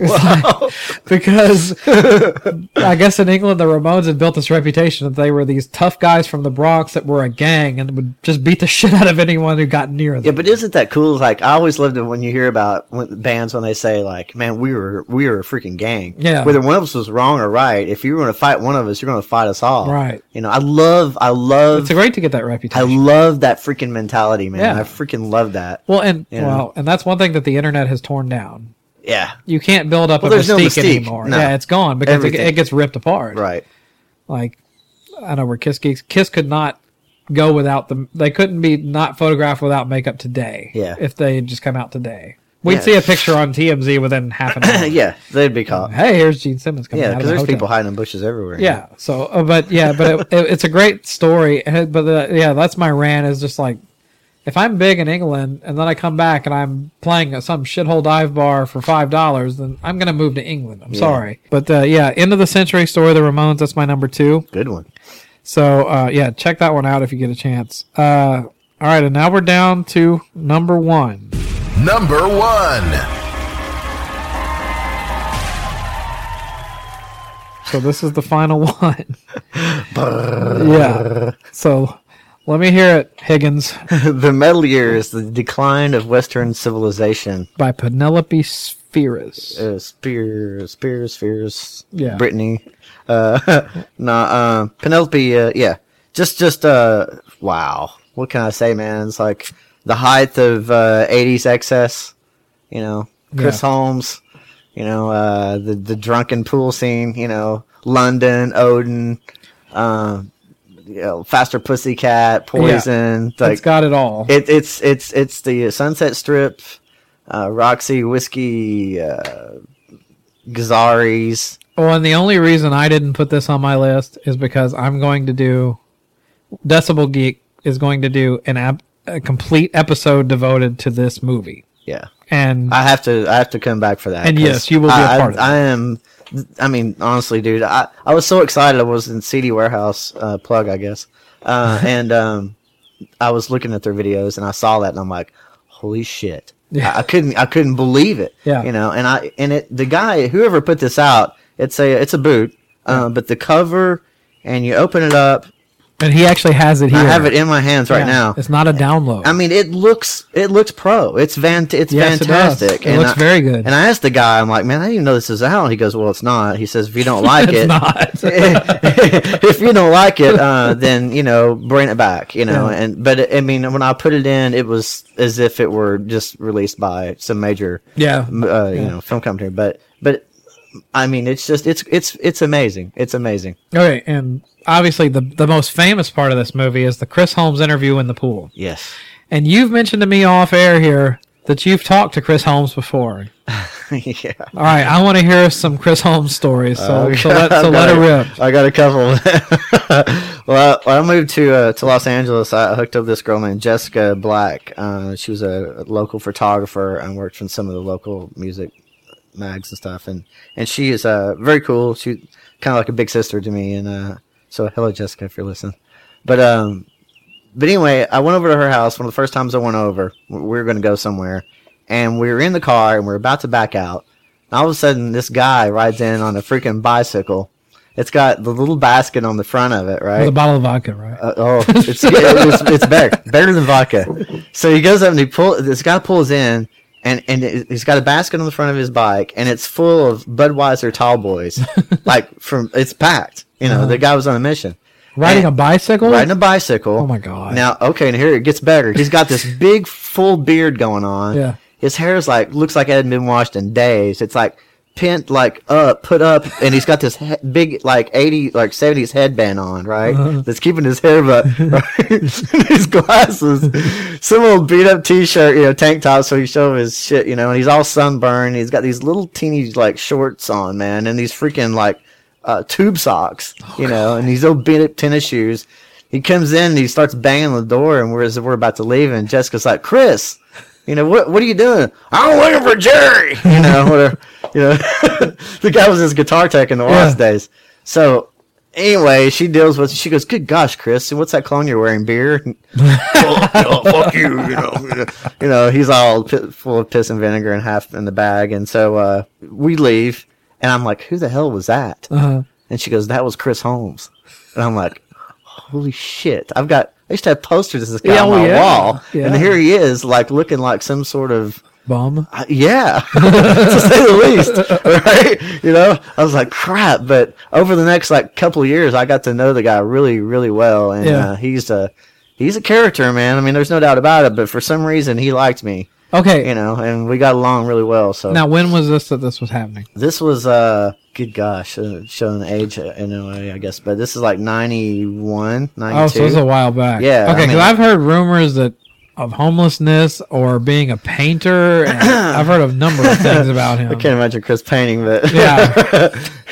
Because I guess in England, the Ramones had built this reputation that they were these tough guys from the Bronx that were a gang and would just beat the shit out of anyone who got near them. Yeah, but isn't that cool? Like, I always loved it when you hear about bands when they say, like, man, we were a freaking gang. Yeah. Whether one of us was wrong or right, if you were going to fight one of us, you're going to fight us all. Right. You know, I love It's great to get that reputation. I love that freaking mentality, man. Yeah. I freaking love that. Well, and You know? and that's one thing that the internet has torn down. Yeah. You can't build up Well, a there's no mystique mystique. anymore. No. Yeah, it's gone because Everything. it gets ripped apart. Right. Like, I know where Kiss Geeks. Kiss could not go without them. They couldn't be not photographed without makeup today. Yeah. If they had just come out today, we'd Yeah. see a picture on TMZ within half an hour. Yeah, they'd be caught. Hey, here's Gene Simmons coming Yeah, out of because the there's hotel. people hiding in bushes everywhere. Yeah. So, but it's a great story. But yeah, that's my rant. Is just like, if I'm big in England and then I come back and I'm playing at some shithole dive bar for $5, then I'm gonna move to England. I'm sorry, but end of the century story, the Ramones. That's my number 2. Good one. So check that one out if you get a chance. All right, and now we're down to number 1. Number 1. So this is the final one. Yeah. So let me hear it, Higgins, The Metal Years, The Decline of Western Civilization. by Penelope Spheris. Spears. Yeah. Brittany. Penelope, yeah. Just, wow. What can I say, man? It's like the height of 80s excess. You know, Chris Holmes. You know, the drunken pool scene. You know, London, Odin. You know, Faster Pussycat, Poison. Yeah, it's got it all. It's the Sunset Strip, Roxy Whiskey, Gazaris. Well, and the only reason I didn't put this on my list is because I'm going to do Decibel Geek is going to do a complete episode devoted to this movie. Yeah, and I have to come back for that. And yes, you will be a part of it. I am. I mean, honestly, dude, I was so excited. I was in CD Warehouse, plug, I guess, and I was looking at their videos and I saw that and I'm like, holy shit! Yeah. I couldn't believe it. Yeah. You know, the guy, whoever put this out, it's a boot, but the cover, and you open it up. And he actually has it here. I have it in my hands right now. It's not a download. I mean, it looks pro. It's fantastic. It looks very good. And I asked the guy, I'm like, man, I didn't even know this is out. And he goes, well, it's not. He says, if you don't like It's it, not. if you don't like it, then bring it back. But I mean, when I put it in, it was as if it were just released by some major, film company. But I mean, it's just it's amazing. It's amazing. Okay, and obviously the most famous part of this movie is the Chris Holmes interview in the pool. Yes. And you've mentioned to me off air here that you've talked to Chris Holmes before. Yeah. All right, I want to hear some Chris Holmes stories. So let it rip. I got a couple. Well, I moved to Los Angeles. I hooked up this girl named Jessica Black. She was a local photographer and worked for some of the local music mags and stuff. And she is very cool. She's kind of like a big sister to me. And so hello, Jessica, if you're listening. But anyway, I went over to her house. One of the first times I went over, we were going to go somewhere. And we were in the car and we were about to back out. And all of a sudden, this guy rides in on a freaking bicycle. It's got the little basket on the front of it, right? With a bottle of vodka, right? It's better than vodka. So he goes up and this guy pulls in, and he's got a basket on the front of his bike, and it's full of Budweiser Tall Boys. It's packed. The guy was on a mission. Riding a bicycle? Riding a bicycle. Oh, my God. Now, okay, and here it gets better. He's got this big, full beard going on. Yeah. His hair's looks like it hadn't been washed in days. It's put up, and he's got this big 70s headband on, right? That's keeping his hair up, right? His glasses, some old beat up t-shirt, tank top, so he show his shit, and he's all sunburned. He's got these little teeny shorts on, man, and these freaking tube socks, and these old beat up tennis shoes. He comes in and he starts banging on the door, and we're about to leave, and Jessica's like, Chris, what are you doing? I'm looking for Jerry. Whatever. The guy was his guitar tech in the Lost days. So anyway, she goes, good gosh, Chris, what's that cologne you're wearing? Beer? Fuck you. He's all full of piss and vinegar and half in the bag. And so we leave, and I'm like, who the hell was that? And she goes, that was Chris Holmes. And I'm like, holy shit. I used to have posters of this guy on my wall. Yeah. And here he is, looking like some sort of bum. Yeah, to say the least. Right? I was like, crap. But over the next couple of years, I got to know the guy really, really well. And he's a character, man. I mean, there's no doubt about it. But for some reason, he liked me. Okay. And we got along really well. So now, when was this was happening? This was good gosh, showing age in a way, I guess. But this is 91, 92. Oh, so it was a while back. Yeah. Okay, because I've heard rumors of homelessness or being a painter. And I've heard a number of things about him. I can't imagine Chris painting, but yeah.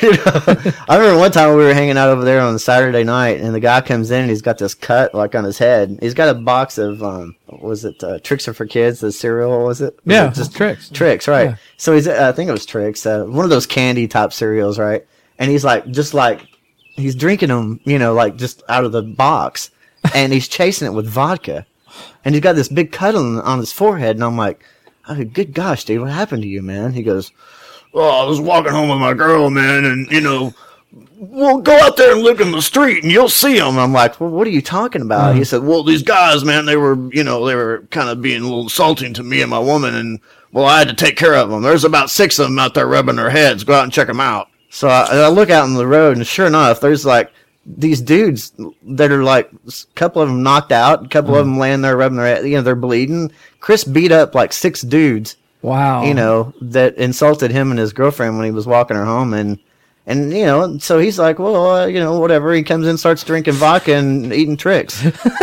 I remember one time we were hanging out over there on a Saturday night, and the guy comes in and he's got this cut on his head. He's got a box of Tricks Are for Kids, the cereal, was it? Yeah, just Tricks. Tricks, right? Yeah. So I think it was Tricks, one of those candy type cereals, right? And he's he's drinking them, just out of the box, and he's chasing it with vodka. And he's got this big cut on his forehead, and I'm like, oh, good gosh, dude, what happened to you, man? He goes, I was walking home with my girl, man, and, well, go out there and look in the street, and you'll see them. I'm like, well, what are you talking about? He said, well, these guys, man, they were kind of being a little insulting to me and my woman, and, well, I had to take care of them. There's about 6 of them out there rubbing their heads. Go out and check them out. So I look out on the road, and sure enough, there's, these dudes that are a couple of them knocked out, a couple of them laying there rubbing their head, they're bleeding. Chris beat up 6 dudes. Wow. That insulted him and his girlfriend when he was walking her home. And so he's like, well, whatever. He comes in, starts drinking vodka and eating Tricks.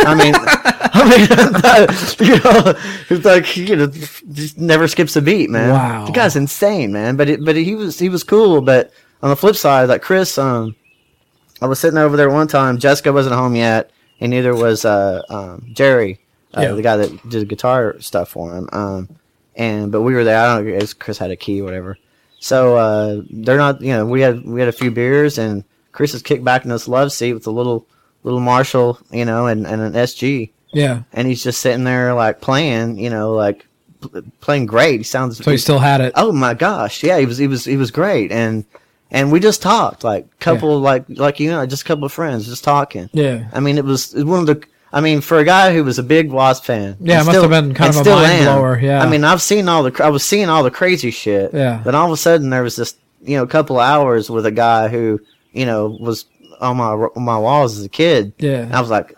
It's just never skips a beat, man. Wow. The guy's insane, man. But he was cool. But on the flip side, Chris, I was sitting over there one time. Jessica wasn't home yet, and neither was Jerry, the guy that did guitar stuff for him. But we were there. I don't know if Chris had a key or whatever. So they're not. We had a few beers, and Chris is kicked back in this love seat with a little Marshall, and an SG. Yeah. And he's just sitting there playing, playing great. He sounds. So he still had it. Oh my gosh, yeah, he was great, and we just talked just a couple of friends just talking. Yeah. I mean, it was one of the. I mean, for a guy who was a big Wasp fan. Yeah, it must have been kind of a mind blower. Yeah. I mean, I was seeing all the crazy shit. Yeah. Then all of a sudden there was this, couple of hours with a guy who, was on my walls as a kid. Yeah. And I was like,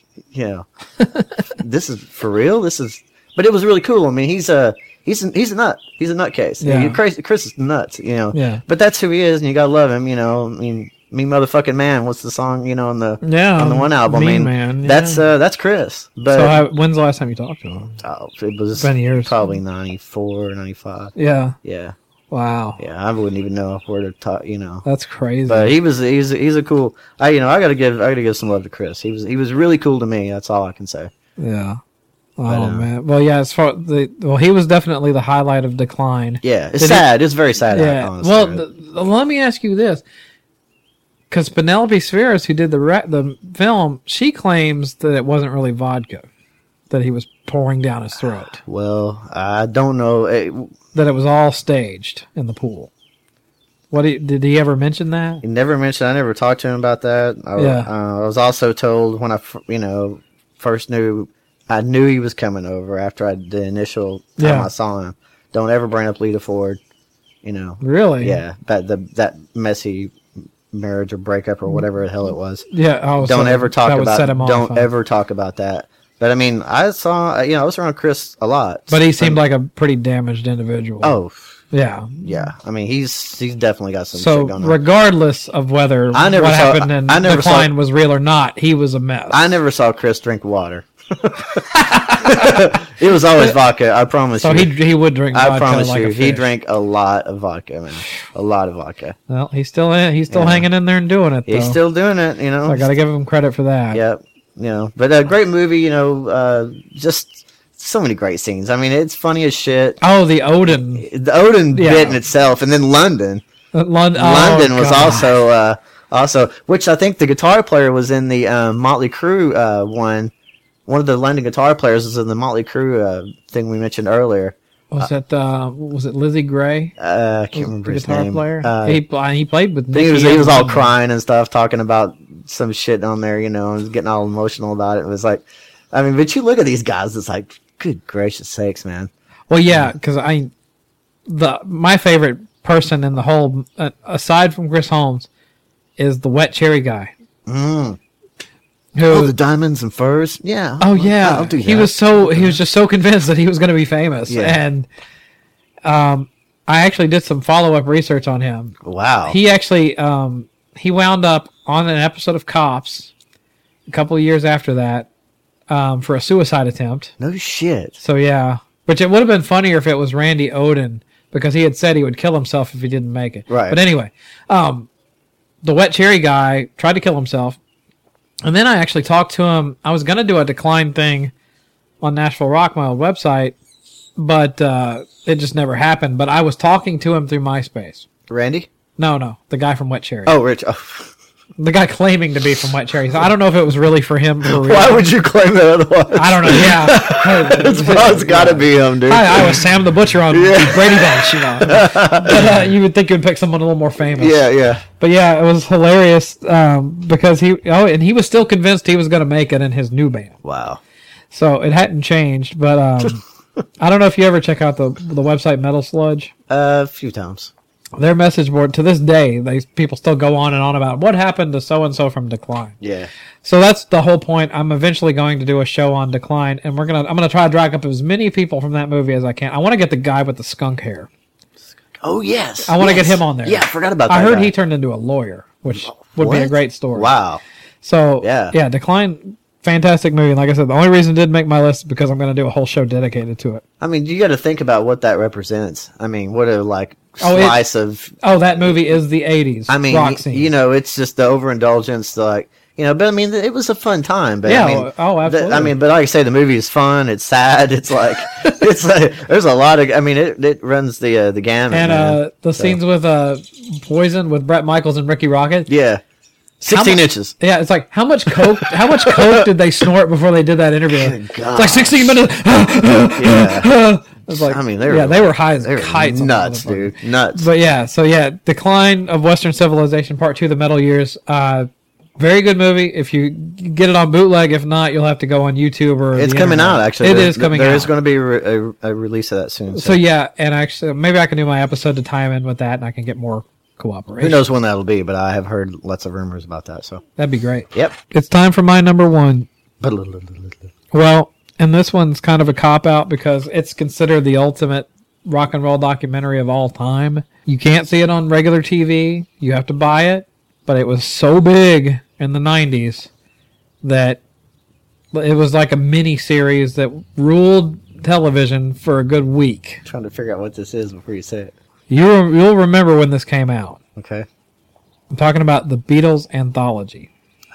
this is for real. But it was really cool. I mean, he's a nut. He's a nutcase. Yeah. Chris is nuts. Yeah. But that's who he is, and you gotta love him. I mean, Me Motherfucking Man. What's the song? On the one album. Mean Man. Yeah. That's Chris. But so when's the last time you talked to him? Oh, it was been years. Probably 94, 95. Yeah. Yeah. Wow. Yeah, I wouldn't even know where to talk. That's crazy. But he's a cool. I gotta give some love to Chris. He was really cool to me. That's all I can say. Yeah. Oh man. Well, yeah. As far he was definitely the highlight of decline. Yeah, it's sad. It's very sad. Yeah. Honestly. Well, let me ask you this. Because Penelope Spheris, who did the film, she claims that it wasn't really vodka that he was pouring down his throat. Well, I don't know. That it was all staged in the pool. Did he ever mention that? He never mentioned. I never talked to him about that. I was also told when I first knew. I knew he was coming over after the initial time I saw him. Don't ever bring up Lita Ford. Really? Yeah, that messy marriage or breakup or whatever the hell it was. Yeah. Oh, Don't so ever talk that would about. set him off, Don't huh? ever talk about that. But I mean, I saw. I was around Chris a lot. But he seemed like a pretty damaged individual. Oh, yeah. yeah. I mean, he's definitely got some So shit going on. regardless of whether I never what saw- happened in I never Decline saw- was real or not, he was a mess. I never saw Chris drink water. It was always vodka. I promise So you. he would drink I vodka promise like you, a he fish. drank a lot of vodka, man. A lot of vodka. Well, he's still hanging in there and doing it. Though. He's still doing it, you know. So I got to give him credit for that. Yep. You know, but a great movie, you know, just so many great scenes. I mean, it's funny as shit. Oh, the Odin. The Odin Yeah. bit in itself, and then London. London Was also, which I think the guitar player was in the Motley Crue one. One of the London guitar players was in the Motley Crue thing we mentioned earlier. Was it Lizzie Gray? I can't remember The his guitar name. player. He played with. I think Nicky he was all Anderson. crying and stuff, talking about some shit on there, you know, and was getting all emotional about it. It was like, I mean, but you look at these guys, it's like, good gracious sakes, man. Well, yeah, because my favorite person in the whole, aside from Chris Holmes, is the Wet Cherry guy. Oh, the diamonds and furs? Yeah. Oh yeah, I'll do that. he was just so convinced that he was going to be famous, and I actually did some follow-up research on him. Wow. He actually he wound up on an episode of Cops a couple of years after that for a suicide attempt. No shit. So yeah, which it would have been funnier if it was Randy Odin, because he had said he would kill himself if he didn't make it. Right. But anyway, the Wet Cherry guy tried to kill himself. And then I actually talked to him. I was going to do a Decline thing on Nashville Rock, my old website, but it just never happened. But I was talking to him through MySpace. Randy? No, the guy from Wet Cherry. Oh, Rich. Oh. The guy claiming to be from Wet Cherry. So I don't know if it was really for him. For real. Why would you claim that otherwise? I don't know. Yeah. It's got to be him, dude. I was Sam the Butcher on Brady Bunch, you know. But, you would think you'd pick someone a little more famous. Yeah. But yeah, it was hilarious because and he was still convinced he was going to make it in his new band. Wow. So it hadn't changed, but I don't know if you ever check out the website Metal Sludge. A few times. Their message board to this day, people still go on and on about what happened to so and so from Decline. Yeah. So that's the whole point. I'm eventually going to do a show on Decline, and I'm gonna try to drag up as many people from that movie as I can. I want to get the guy with the skunk hair. Oh yes. I want to get him on there. Yeah, I forgot about that. I heard guy. he turned into a lawyer, which would be a What? great story. Wow. So Yeah. Decline, fantastic movie. Like I said, the only reason it didn't make my list is because I'm going to do a whole show dedicated to it. I mean, you got to think about what that represents. I mean, what a slice of. Oh, that movie is the 80s. I mean, rock scene. you know, it's just the overindulgence, but I mean, it was a fun time. But Yeah, I mean, absolutely. but like I say, the movie is fun. It's sad. It's like, there's a lot of. I mean, it runs the gamut. And man. the scenes with Poison with Bret Michaels and Ricky Rocket. Yeah, 16 inches. Yeah, it's like how much coke did they snort before they did that interview? It's like 16 minutes. Yeah. It's like, I mean, they were high as kites. on nuts, that motherfucker. dude, nuts. But yeah, Decline of Western Civilization Part 2, The Metal Years. Very good movie. If you get it on bootleg, if not, you'll have to go on YouTube or. It's the coming internet. out, actually. It is coming out. There is going to be a release of that soon. So yeah, and actually, maybe I can do my episode to tie in with that, and I can get more cooperation. Who knows when that'll be? But I have heard lots of rumors about that. So That'd be great. Yep. It's time for my number one. Well, and this one's kind of a cop-out because it's considered the ultimate rock and roll documentary of all time. You can't see it on regular TV. You have to buy it. But it was so big in the 90s that it was like a mini-series that ruled television for a good week. I'm trying to figure out what this is before you say it. You'll remember when this came out. Okay. I'm talking about the Beatles Anthology.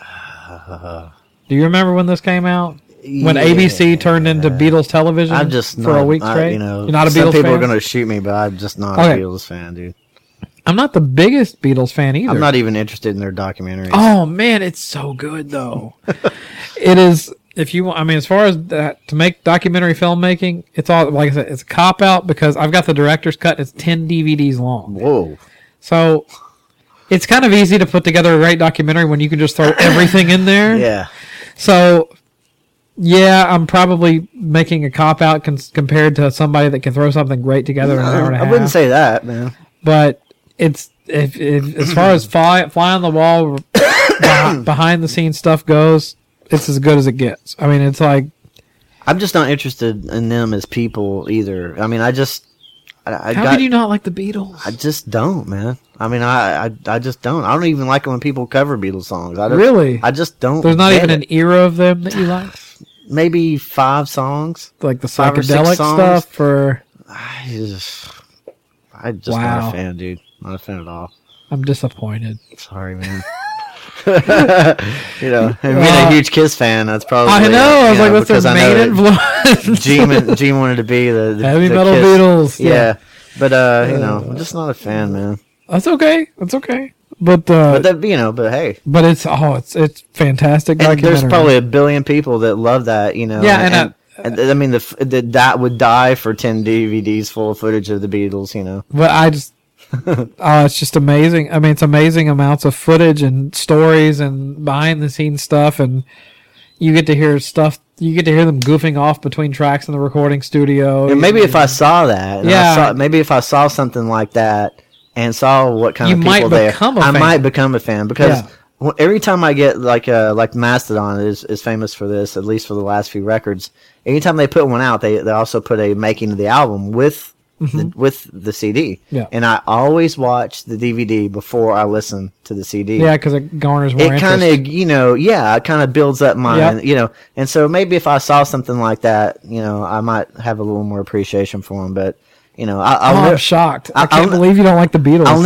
Do you remember when this came out? When ABC turned into Beatles television I'm just for a week straight? You're not a Beatles some people fan? are going to shoot me, but I'm just not Okay. a Beatles fan, dude. I'm not the biggest Beatles fan either. I'm not even interested in their documentaries. Oh man, it's so good though. It is. If you want, I mean, as far as that, to make documentary filmmaking, it's all, like I said, it's a cop out because I've got the director's cut. It's 10 DVDs long. Whoa. So it's kind of easy to put together a great documentary when you can just throw everything in there. Yeah. So yeah, I'm probably making a cop out compared to somebody that can throw something great together in an hour and a half. I wouldn't say that, man. But it's if as far as fly on the wall behind the scenes stuff goes, it's as good as it gets. I mean, it's like I'm just not interested in them as people either. I mean, how could you not like the Beatles? I just don't, man. I mean, I just don't. I don't even like it when people cover Beatles songs. Really? I just don't. There's not even an era of them that you like? Maybe 5 songs. Like the psychedelic stuff? Or I'm just not a fan, dude. Not a fan at all. I'm disappointed. Sorry, man. You know, and being a huge Kiss fan, that's probably. I know. I was like, what's their main influence? Gene wanted to be the heavy the metal Kiss. Beatles. Yeah, but you know, I'm just not a fan, man. That's okay. That's okay. But you know, but hey, but it's fantastic. And there's probably a billion people that love that, you know. Yeah, and I mean, that would die for 10 DVDs full of footage of the Beatles, you know. But I just. It's just amazing. I mean, it's amazing amounts of footage and stories and behind the scenes stuff, and you get to hear stuff. You get to hear them goofing off between tracks in the recording studio. And maybe if I saw that, maybe if I saw something like that and saw what kind of people there, I might become a fan because every time I get like Mastodon is famous for this, at least for the last few records. Anytime they put one out, they also put a making of the album with the CD. Yeah. And I always watch the DVD before I listen to the CD. Yeah, because it garners more interest. It kind of builds up my, you know. And so maybe if I saw something like that, you know, I might have a little more appreciation for them. But, you know, I'm shocked. I can't believe you don't like the Beatles. I'll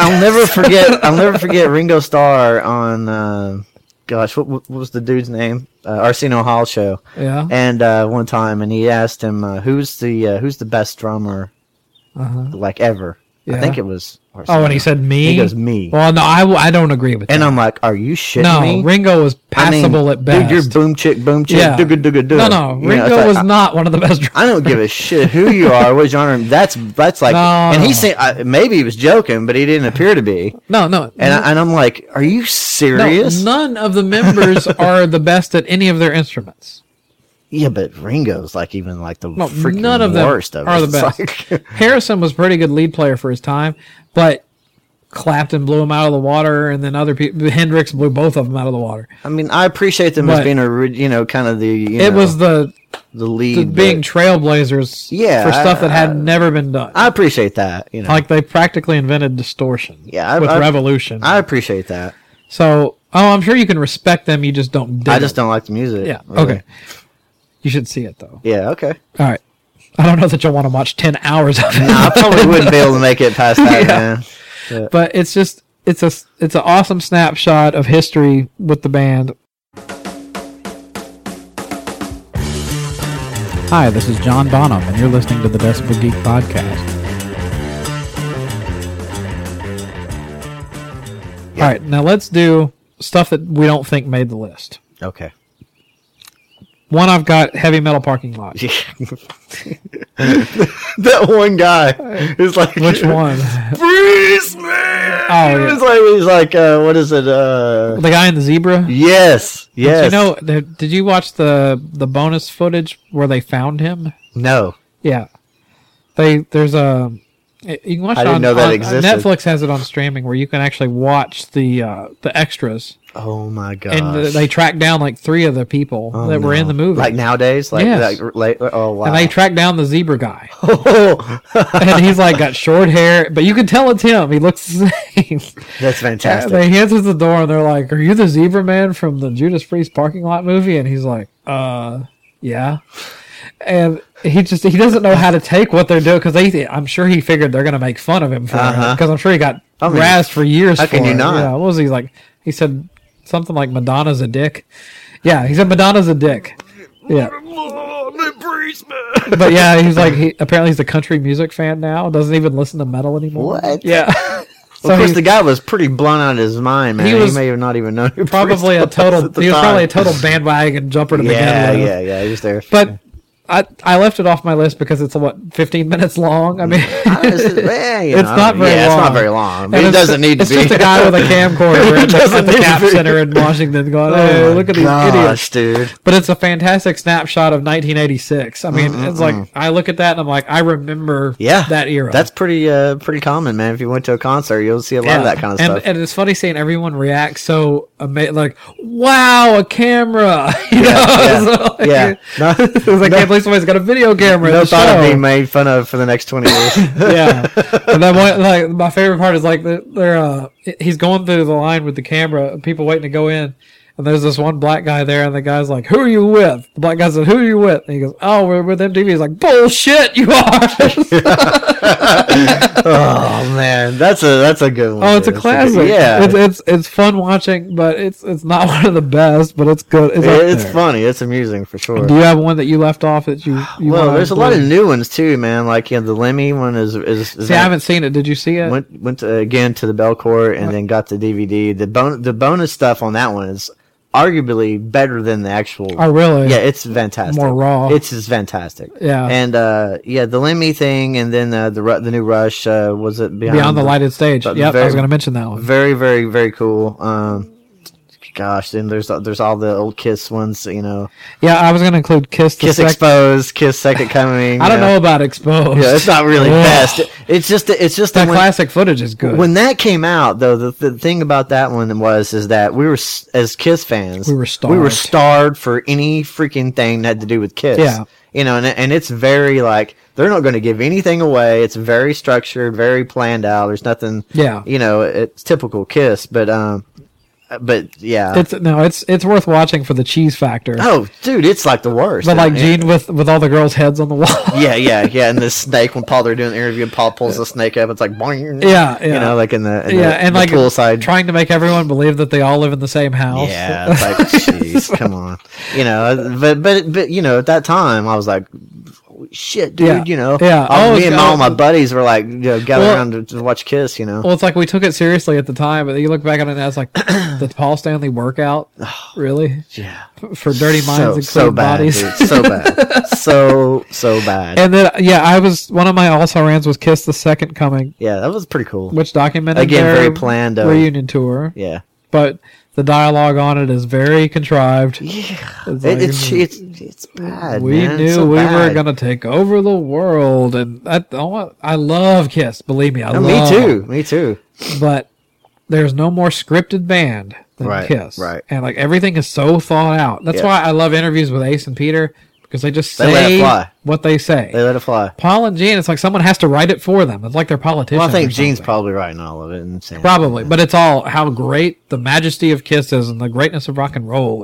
never forget Ringo Starr on, gosh, what was the dude's name? Arsenio Hall show. Yeah. And one time, and he asked him, who's the best drummer like ever? Yeah. I think it was Arsenio. Oh, and he said me? He goes, me. Well, no, I don't agree with that. And I'm like, are you shitting me? No, Ringo was passable at best. Dude, you're boom chick, Yeah. No, Ringo was not one of the best drummers. I don't give a shit who you are, what genre. That's like, and he said, maybe he was joking, but he didn't appear to be. No. And I'm like, are you serious? No, none of the members are the best at any of their instruments. Yeah, but Ringo's like even like the freaking none of them worst of are it. the best. Like Harrison was a pretty good lead player for his time, but Clapton blew him out of the water, and then other people, Hendrix blew both of them out of the water. I mean, I appreciate them as being kind of the. It was the lead, being trailblazers, for stuff that had never been done. I appreciate that. You know, like they practically invented distortion. Yeah, with Revolution. I appreciate that. So, I'm sure you can respect them. You just don't. I just don't like the music. Yeah. Really. Okay. You should see it though. Yeah. Okay. All right. I don't know that you'll want to watch 10 hours of it. No, I probably wouldn't be able to make it past that, man. Yeah. But it's just it's an awesome snapshot of history with the band. Hi, this is John Bonham, and you're listening to the Decibel Geek Podcast. All right, now let's do stuff that we don't think made the list. Okay. One, I've got Heavy Metal Parking Lot. That one guy is like, which one? Freeze man. Oh, yeah. He's like, what is it? The guy in the zebra. Yes. But did you watch the bonus footage where they found him? No. Yeah. There's a. You can watch I it didn't know that existed. Netflix has it on streaming where you can actually watch the extras. Oh my god! And they tracked down like 3 of the people that were in the movie. Like nowadays, yes. Oh wow! And they tracked down the zebra guy. And he's like got short hair, but you can tell it's him. He looks the same. That's fantastic. He answers the door and they're like, "Are you the zebra man from the Judas Priest parking lot movie?" And he's like, yeah." And he doesn't know how to take what they're doing because I'm sure he figured they're going to make fun of him for it because I'm sure he got razzed for years. How can you not? Yeah, what was he like? He said something like Madonna's a dick. Yeah, he said Madonna's a dick. Yeah. But yeah, he's like apparently he's a country music fan now. Doesn't even listen to metal anymore. What? Yeah. Well, of course, the guy was pretty blown out of his mind, man. He may have not even known. He was probably a total bandwagon jumper to begin with. Yeah, he was there. But I left it off my list because it's 15 minutes long. I mean, it's not very long. It's not very long. But it doesn't need to be. It's just a guy with a camcorder at the Cap Center in Washington going, "Hey, look at these idiots, dude!" But it's a fantastic snapshot of 1986. I mean, it's like I look at that and I'm like, I remember that era. That's pretty common, man. If you went to a concert, you'll see a lot of that kind of stuff. And it's funny seeing everyone react so like, "Wow, a camera!" You know? It's like, I can't believe somebody's got a video camera. No thought of being made fun of for the next 20 years. Yeah, and then like my favorite part is like he's going through the line with the camera, people waiting to go in, and there's this one black guy there, and the guy's like, "Who are you with?" The black guy said, "Who are you with?" And he goes, "Oh, we're with MTV." He's like, "Bullshit, you are." Oh man, that's a good one. Oh, it's a classic. Yeah, it's fun watching, but it's not one of the best, but it's good. It's funny. It's amusing for sure. Do you have one that you left off that you well, there's a lot of new ones too, man. Like the Lemmy one is See, I haven't seen it. Did you see it? Went again to the Belcourt and then got the DVD. The bonus stuff on that one is arguably better than the actual. Oh, really? Yeah, it's fantastic. More raw. It's just fantastic. Yeah. And the Lemmy thing, and then the new Rush was it Beyond the Lighted Stage? Yep, I was going to mention that one. Very, very, very cool. Gosh, then there's all the old Kiss ones, you know. Yeah, I was going to include Kiss. Exposed, Kiss Second Coming. I don't know about Exposed. Yeah, it's not really best. It's just that classic footage is good. When that came out, though, the thing about that one is that we were, as Kiss fans, we were starved for any freaking thing that had to do with Kiss. Yeah, you know, and it's very like they're not going to give anything away. It's very structured, very planned out. There's nothing. Yeah, you know, it's typical Kiss, but yeah, it's worth watching for the cheese factor. Oh, dude, it's like the worst. But like Gene with all the girls' heads on the wall. yeah, and the snake when they're doing the interview, and Paul pulls the snake up. It's like boing. Yeah, you know, like in the and like poolside, trying to make everyone believe that they all live in the same house. Yeah, it's like jeez, come on, you know. But you know, at that time, I was like, shit, dude, you know. Yeah. Me and all my buddies were like, gathered around to watch Kiss, you know. Well, it's like we took it seriously at the time, but you look back on it now, it's like the Paul Stanley workout. Really? Yeah. For Dirty Minds and so bad, Bodies. Dude. So bad. so bad. And then, one of my also rans was Kiss the Second Coming. Yeah, that was pretty cool. Which documented their very planned reunion tour. Yeah. But the dialogue on it is very contrived. Yeah, it's bad. We man. knew we were gonna take over the world, and I love Kiss. Believe me, Me too. But there's no more scripted band than Kiss, right? And like everything is so thought out. That's why I love interviews with Ace and Peter. Because they just say what they say. They let it fly. Paul and Gene, it's like someone has to write it for them. It's like they're politicians. Well, I think Gene's probably writing all of it. Probably. But it's all how great the majesty of Kiss is and the greatness of rock and roll.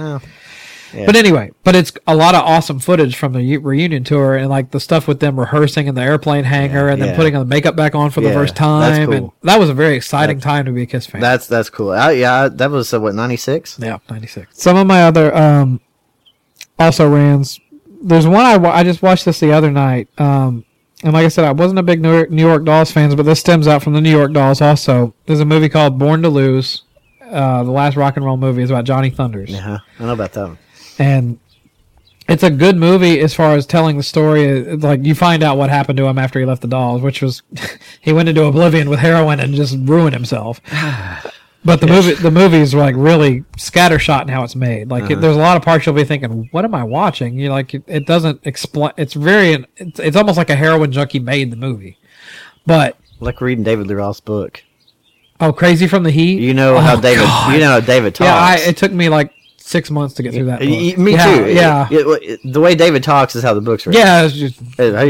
But anyway, it's a lot of awesome footage from the reunion tour and like the stuff with them rehearsing in the airplane hangar and then putting the makeup back on for the first time. That's cool. And that was a very exciting time to be a Kiss fan. That's cool. That was, 96? Yeah, 96. Some of my other... also rans. There's one I just watched this the other night. And like I said, I wasn't a big New York Dolls fan, but this stems out from the New York Dolls also. There's a movie called Born to Lose. The last rock and roll movie is about Johnny Thunders. Yeah, I know about that one. And it's a good movie as far as telling the story. It's like you find out what happened to him after he left the Dolls, which was he went into oblivion with heroin and just ruined himself. But the movie's like really scattershot in how it's made. Like there's a lot of parts you'll be thinking, "What am I watching?" You like it doesn't explain. It's almost like a heroin junkie made the movie, but like reading David Lee Roth's book. Oh, Crazy from the Heat. You know how David. God. You know how David talks. Yeah, it took me like 6 months to get through that book. Me too. Yeah. The way David talks is how the book's written. Yeah, it's just...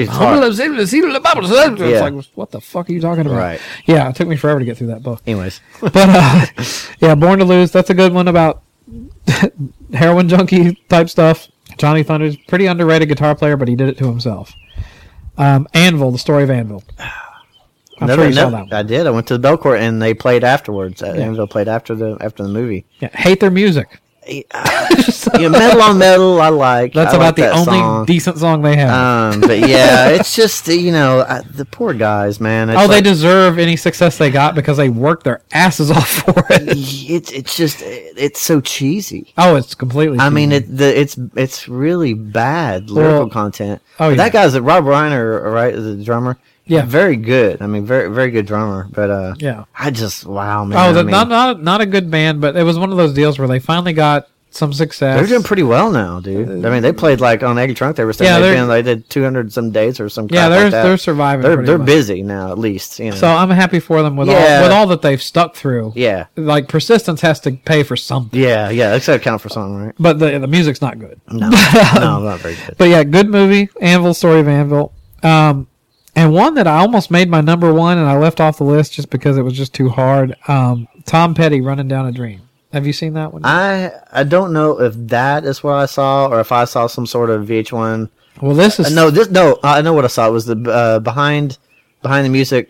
It's like, what the fuck are you talking about? Right. Yeah, it took me forever to get through that book. Anyways. But, Born to Lose, that's a good one about heroin junkie type stuff. Johnny Thunders, pretty underrated guitar player, but he did it to himself. Anvil, the story of Anvil. I'm sure you saw that one. I did. I went to the Belcourt and they played afterwards. Anvil played after the movie. Yeah, hate their music. Metal on Metal, I like. That's I about like the that only song. decent song they have. But yeah, it's just the poor guys, man. It's They deserve any success they got because they worked their asses off for it. It's so cheesy. Oh, it's completely. I mean, cheesy. it's really bad lyrical content. Oh, yeah. That guy's Rob Reiner, right? The drummer. Yeah, very good. I mean, very very good drummer. But yeah, I just wow, man. Oh, not a good band, but it was one of those deals where they finally got some success. They're doing pretty well now, dude. I mean, they played like on Egg Trunk. They were saying they did 200 some days or some. Yeah, crap like that. they're surviving. They're busy now, at least. You know. So I'm happy for them with all that they've stuck through. Yeah, like persistence has to pay for something. Yeah, that's got to count for something, right? But the music's not good. No, not very good. But yeah, good movie, Anvil, Story of Anvil. And one that I almost made my number one, and I left off the list just because it was just too hard. Tom Petty, Running Down a Dream. Have you seen that one? I don't know if that is what I saw or if I saw some sort of VH1. Well, this is no. I know what I saw. It was the behind the music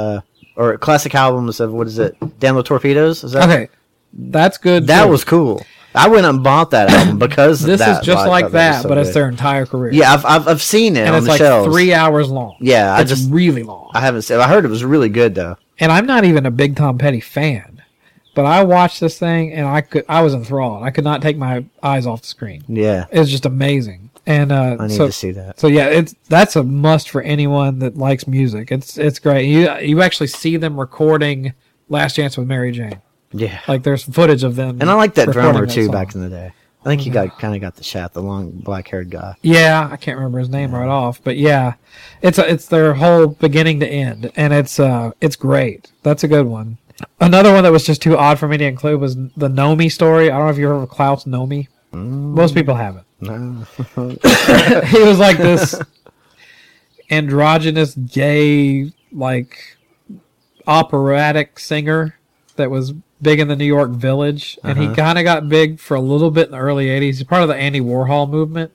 or classic albums of what is it? Damn the Torpedoes. Is that okay? That's good. That was cool. I went and bought that album because this is just like that, but it's their entire career. Yeah, I've seen it and on the it's shelves. 3 hours long. Yeah, it's really long. I haven't seen. I heard it was really good though. And I'm not even a big Tom Petty fan, but I watched this thing and I was enthralled. I could not take my eyes off the screen. Yeah, it was just amazing. And I need to see that. So yeah, that's a must for anyone that likes music. It's great. You actually see them recording "Last Chance with Mary Jane." Yeah, like there's footage of them. And I like that drummer that too. song. Back in the day, I think he kind of got the shaft, the long black-haired guy. Yeah, I can't remember his name right off, but yeah, it's their whole beginning to end, and it's great. That's a good one. Another one that was just too odd for me to include was the Nomi story. I don't know if you heard of Klaus Nomi. Most people haven't. No. He was like this androgynous, gay, like operatic singer that was big in the New York Village, and he kind of got big for a little bit in the early 80s. He's part of the Andy Warhol movement.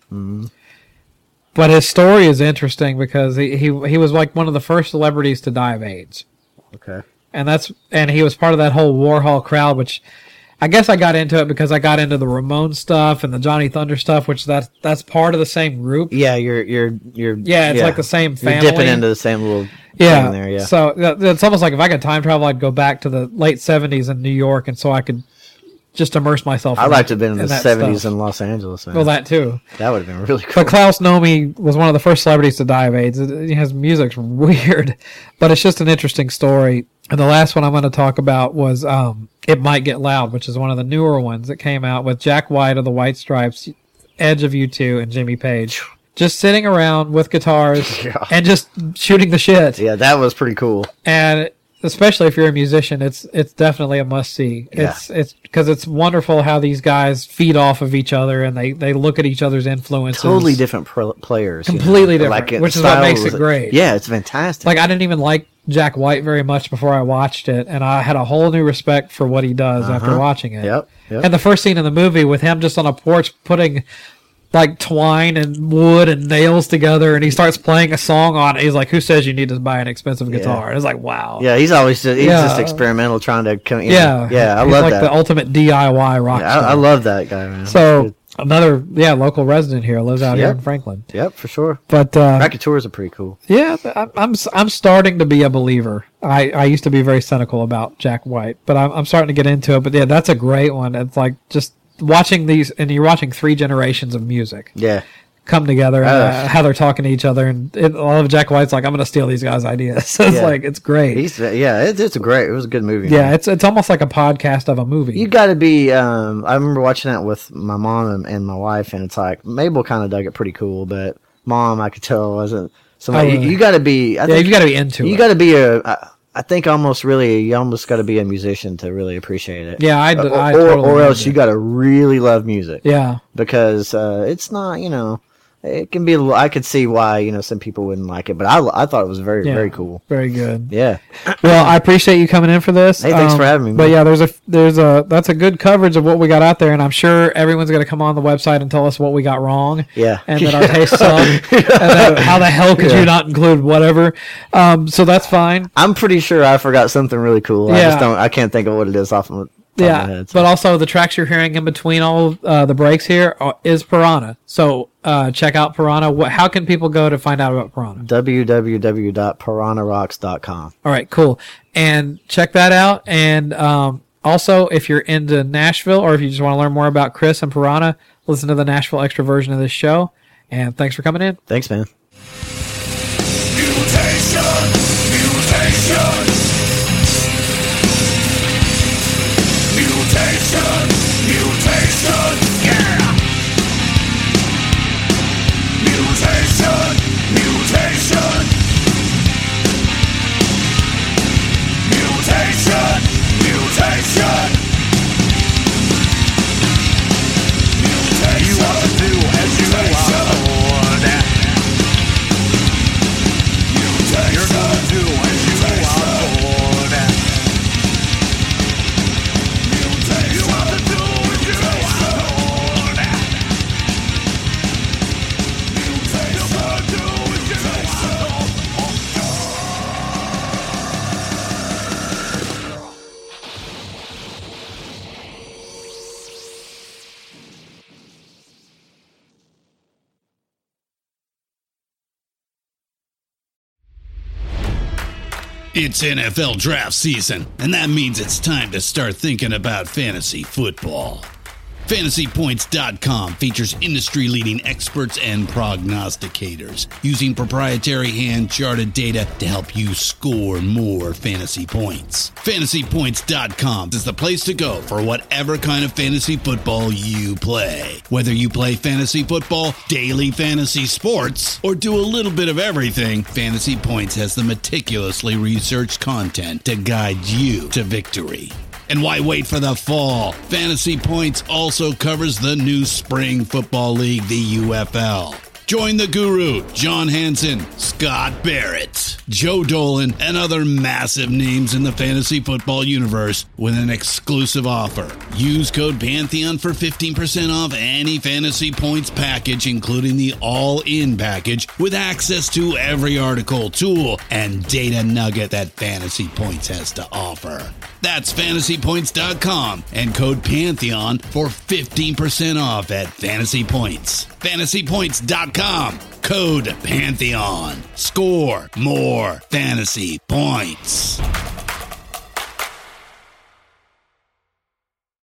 But his story is interesting because he was like one of the first celebrities to die of AIDS. Okay. And he was part of that whole Warhol crowd, which I guess I got into it because I got into the Ramones stuff and the Johnny Thunder stuff, which that's part of the same group. Yeah, you're it's like the same family. You're dipping into the same little thing there, yeah. So it's almost like if I could time travel, I'd go back to the late 70s in New York, and so I could just immerse myself. I'd like to have been in the 70s stuff. in Los Angeles, man. Well, that too. That would have been really cool. But Klaus Nomi was one of the first celebrities to die of AIDS. His music's weird, but it's just an interesting story. And the last one I'm going to talk about was It Might Get Loud, which is one of the newer ones that came out with Jack White of the White Stripes, Edge of U2, and Jimmy Page. Just sitting around with guitars and just shooting the shit. Yeah, that was pretty cool. And especially if you're a musician, it's definitely a must see. Yeah. It's because it's wonderful how these guys feed off of each other and they look at each other's influences. Totally different players. Completely different, like which is what makes it great. Yeah, it's fantastic. Like I didn't even like Jack White very much before I watched it, and I had a whole new respect for what he does after watching it. Yep. And the first scene in the movie with him just on a porch putting like twine and wood and nails together, and he starts playing a song on it. He's like, "Who says you need to buy an expensive guitar?" And it's like, wow. Yeah, he's just experimental, trying to come. Yeah, I he's love like that. the ultimate DIY rock star. I love that guy, man. So another local resident here lives out here in Franklin. Yep, for sure. But Raconteurs are pretty cool. Yeah, I'm starting to be a believer. I used to be very cynical about Jack White, but I'm starting to get into it. But yeah, that's a great one. It's like just watching these, and you're watching 3 generations of music. Yeah. Come together, and how they're talking to each other, and a lot of Jack White's like, I'm going to steal these guys' ideas. So it's like, it's great. It's it was a good movie. Yeah, man. it's almost like a podcast of a movie. You got to be. I remember watching that with my mom and my wife, and it's like Mabel kind of dug it pretty cool, but Mom, I could tell wasn't. Somebody, you got to be. I think you got to be into it. You got to be I think you almost got to be a musician to really appreciate it. Yeah, or else you got to really love music. Yeah, because it's not, it can be a little, I could see why, some people wouldn't like it, but I thought it was very, very cool. Very good. Yeah. Well, I appreciate you coming in for this. Hey, thanks for having me, man. But yeah, that's a good coverage of what we got out there, and I'm sure everyone's going to come on the website and tell us what we got wrong. Yeah. And that our tastes suck. And how the hell could you not include whatever? So that's fine. I'm pretty sure I forgot something really cool. Yeah. I can't think of what it is off Yeah, but also the tracks you're hearing in between all the breaks here is Piranha. So check out Piranha. How can people go to find out about Piranha? www.piranharocks.com. All right, cool. And check that out. And also, if you're into Nashville or if you just want to learn more about Chris and Piranha, listen to the Nashville Extra version of this show. And thanks for coming in. Thanks, man. Mutation. Yeah! Mutation. You want to do as you are told. You're going to do as you are told. You want to do as you are told. You're going to do as you are told. It's NFL draft season, and that means it's time to start thinking about fantasy football. FantasyPoints.com features industry-leading experts and prognosticators using proprietary hand-charted data to help you score more fantasy points. FantasyPoints.com is the place to go for whatever kind of fantasy football you play. Whether you play fantasy football, daily fantasy sports, or do a little bit of everything, Fantasy Points has the meticulously researched content to guide you to victory. And why wait for the fall? Fantasy Points also covers the new spring football league, the UFL. Join the guru, John Hansen, Scott Barrett, Joe Dolan, and other massive names in the fantasy football universe with an exclusive offer. Use code Pantheon for 15% off any Fantasy Points package, including the all-in package, with access to every article, tool, and data nugget that Fantasy Points has to offer. That's FantasyPoints.com and code Pantheon for 15% off at Fantasy Points. FantasyPoints.com, code Pantheon. Score more fantasy points.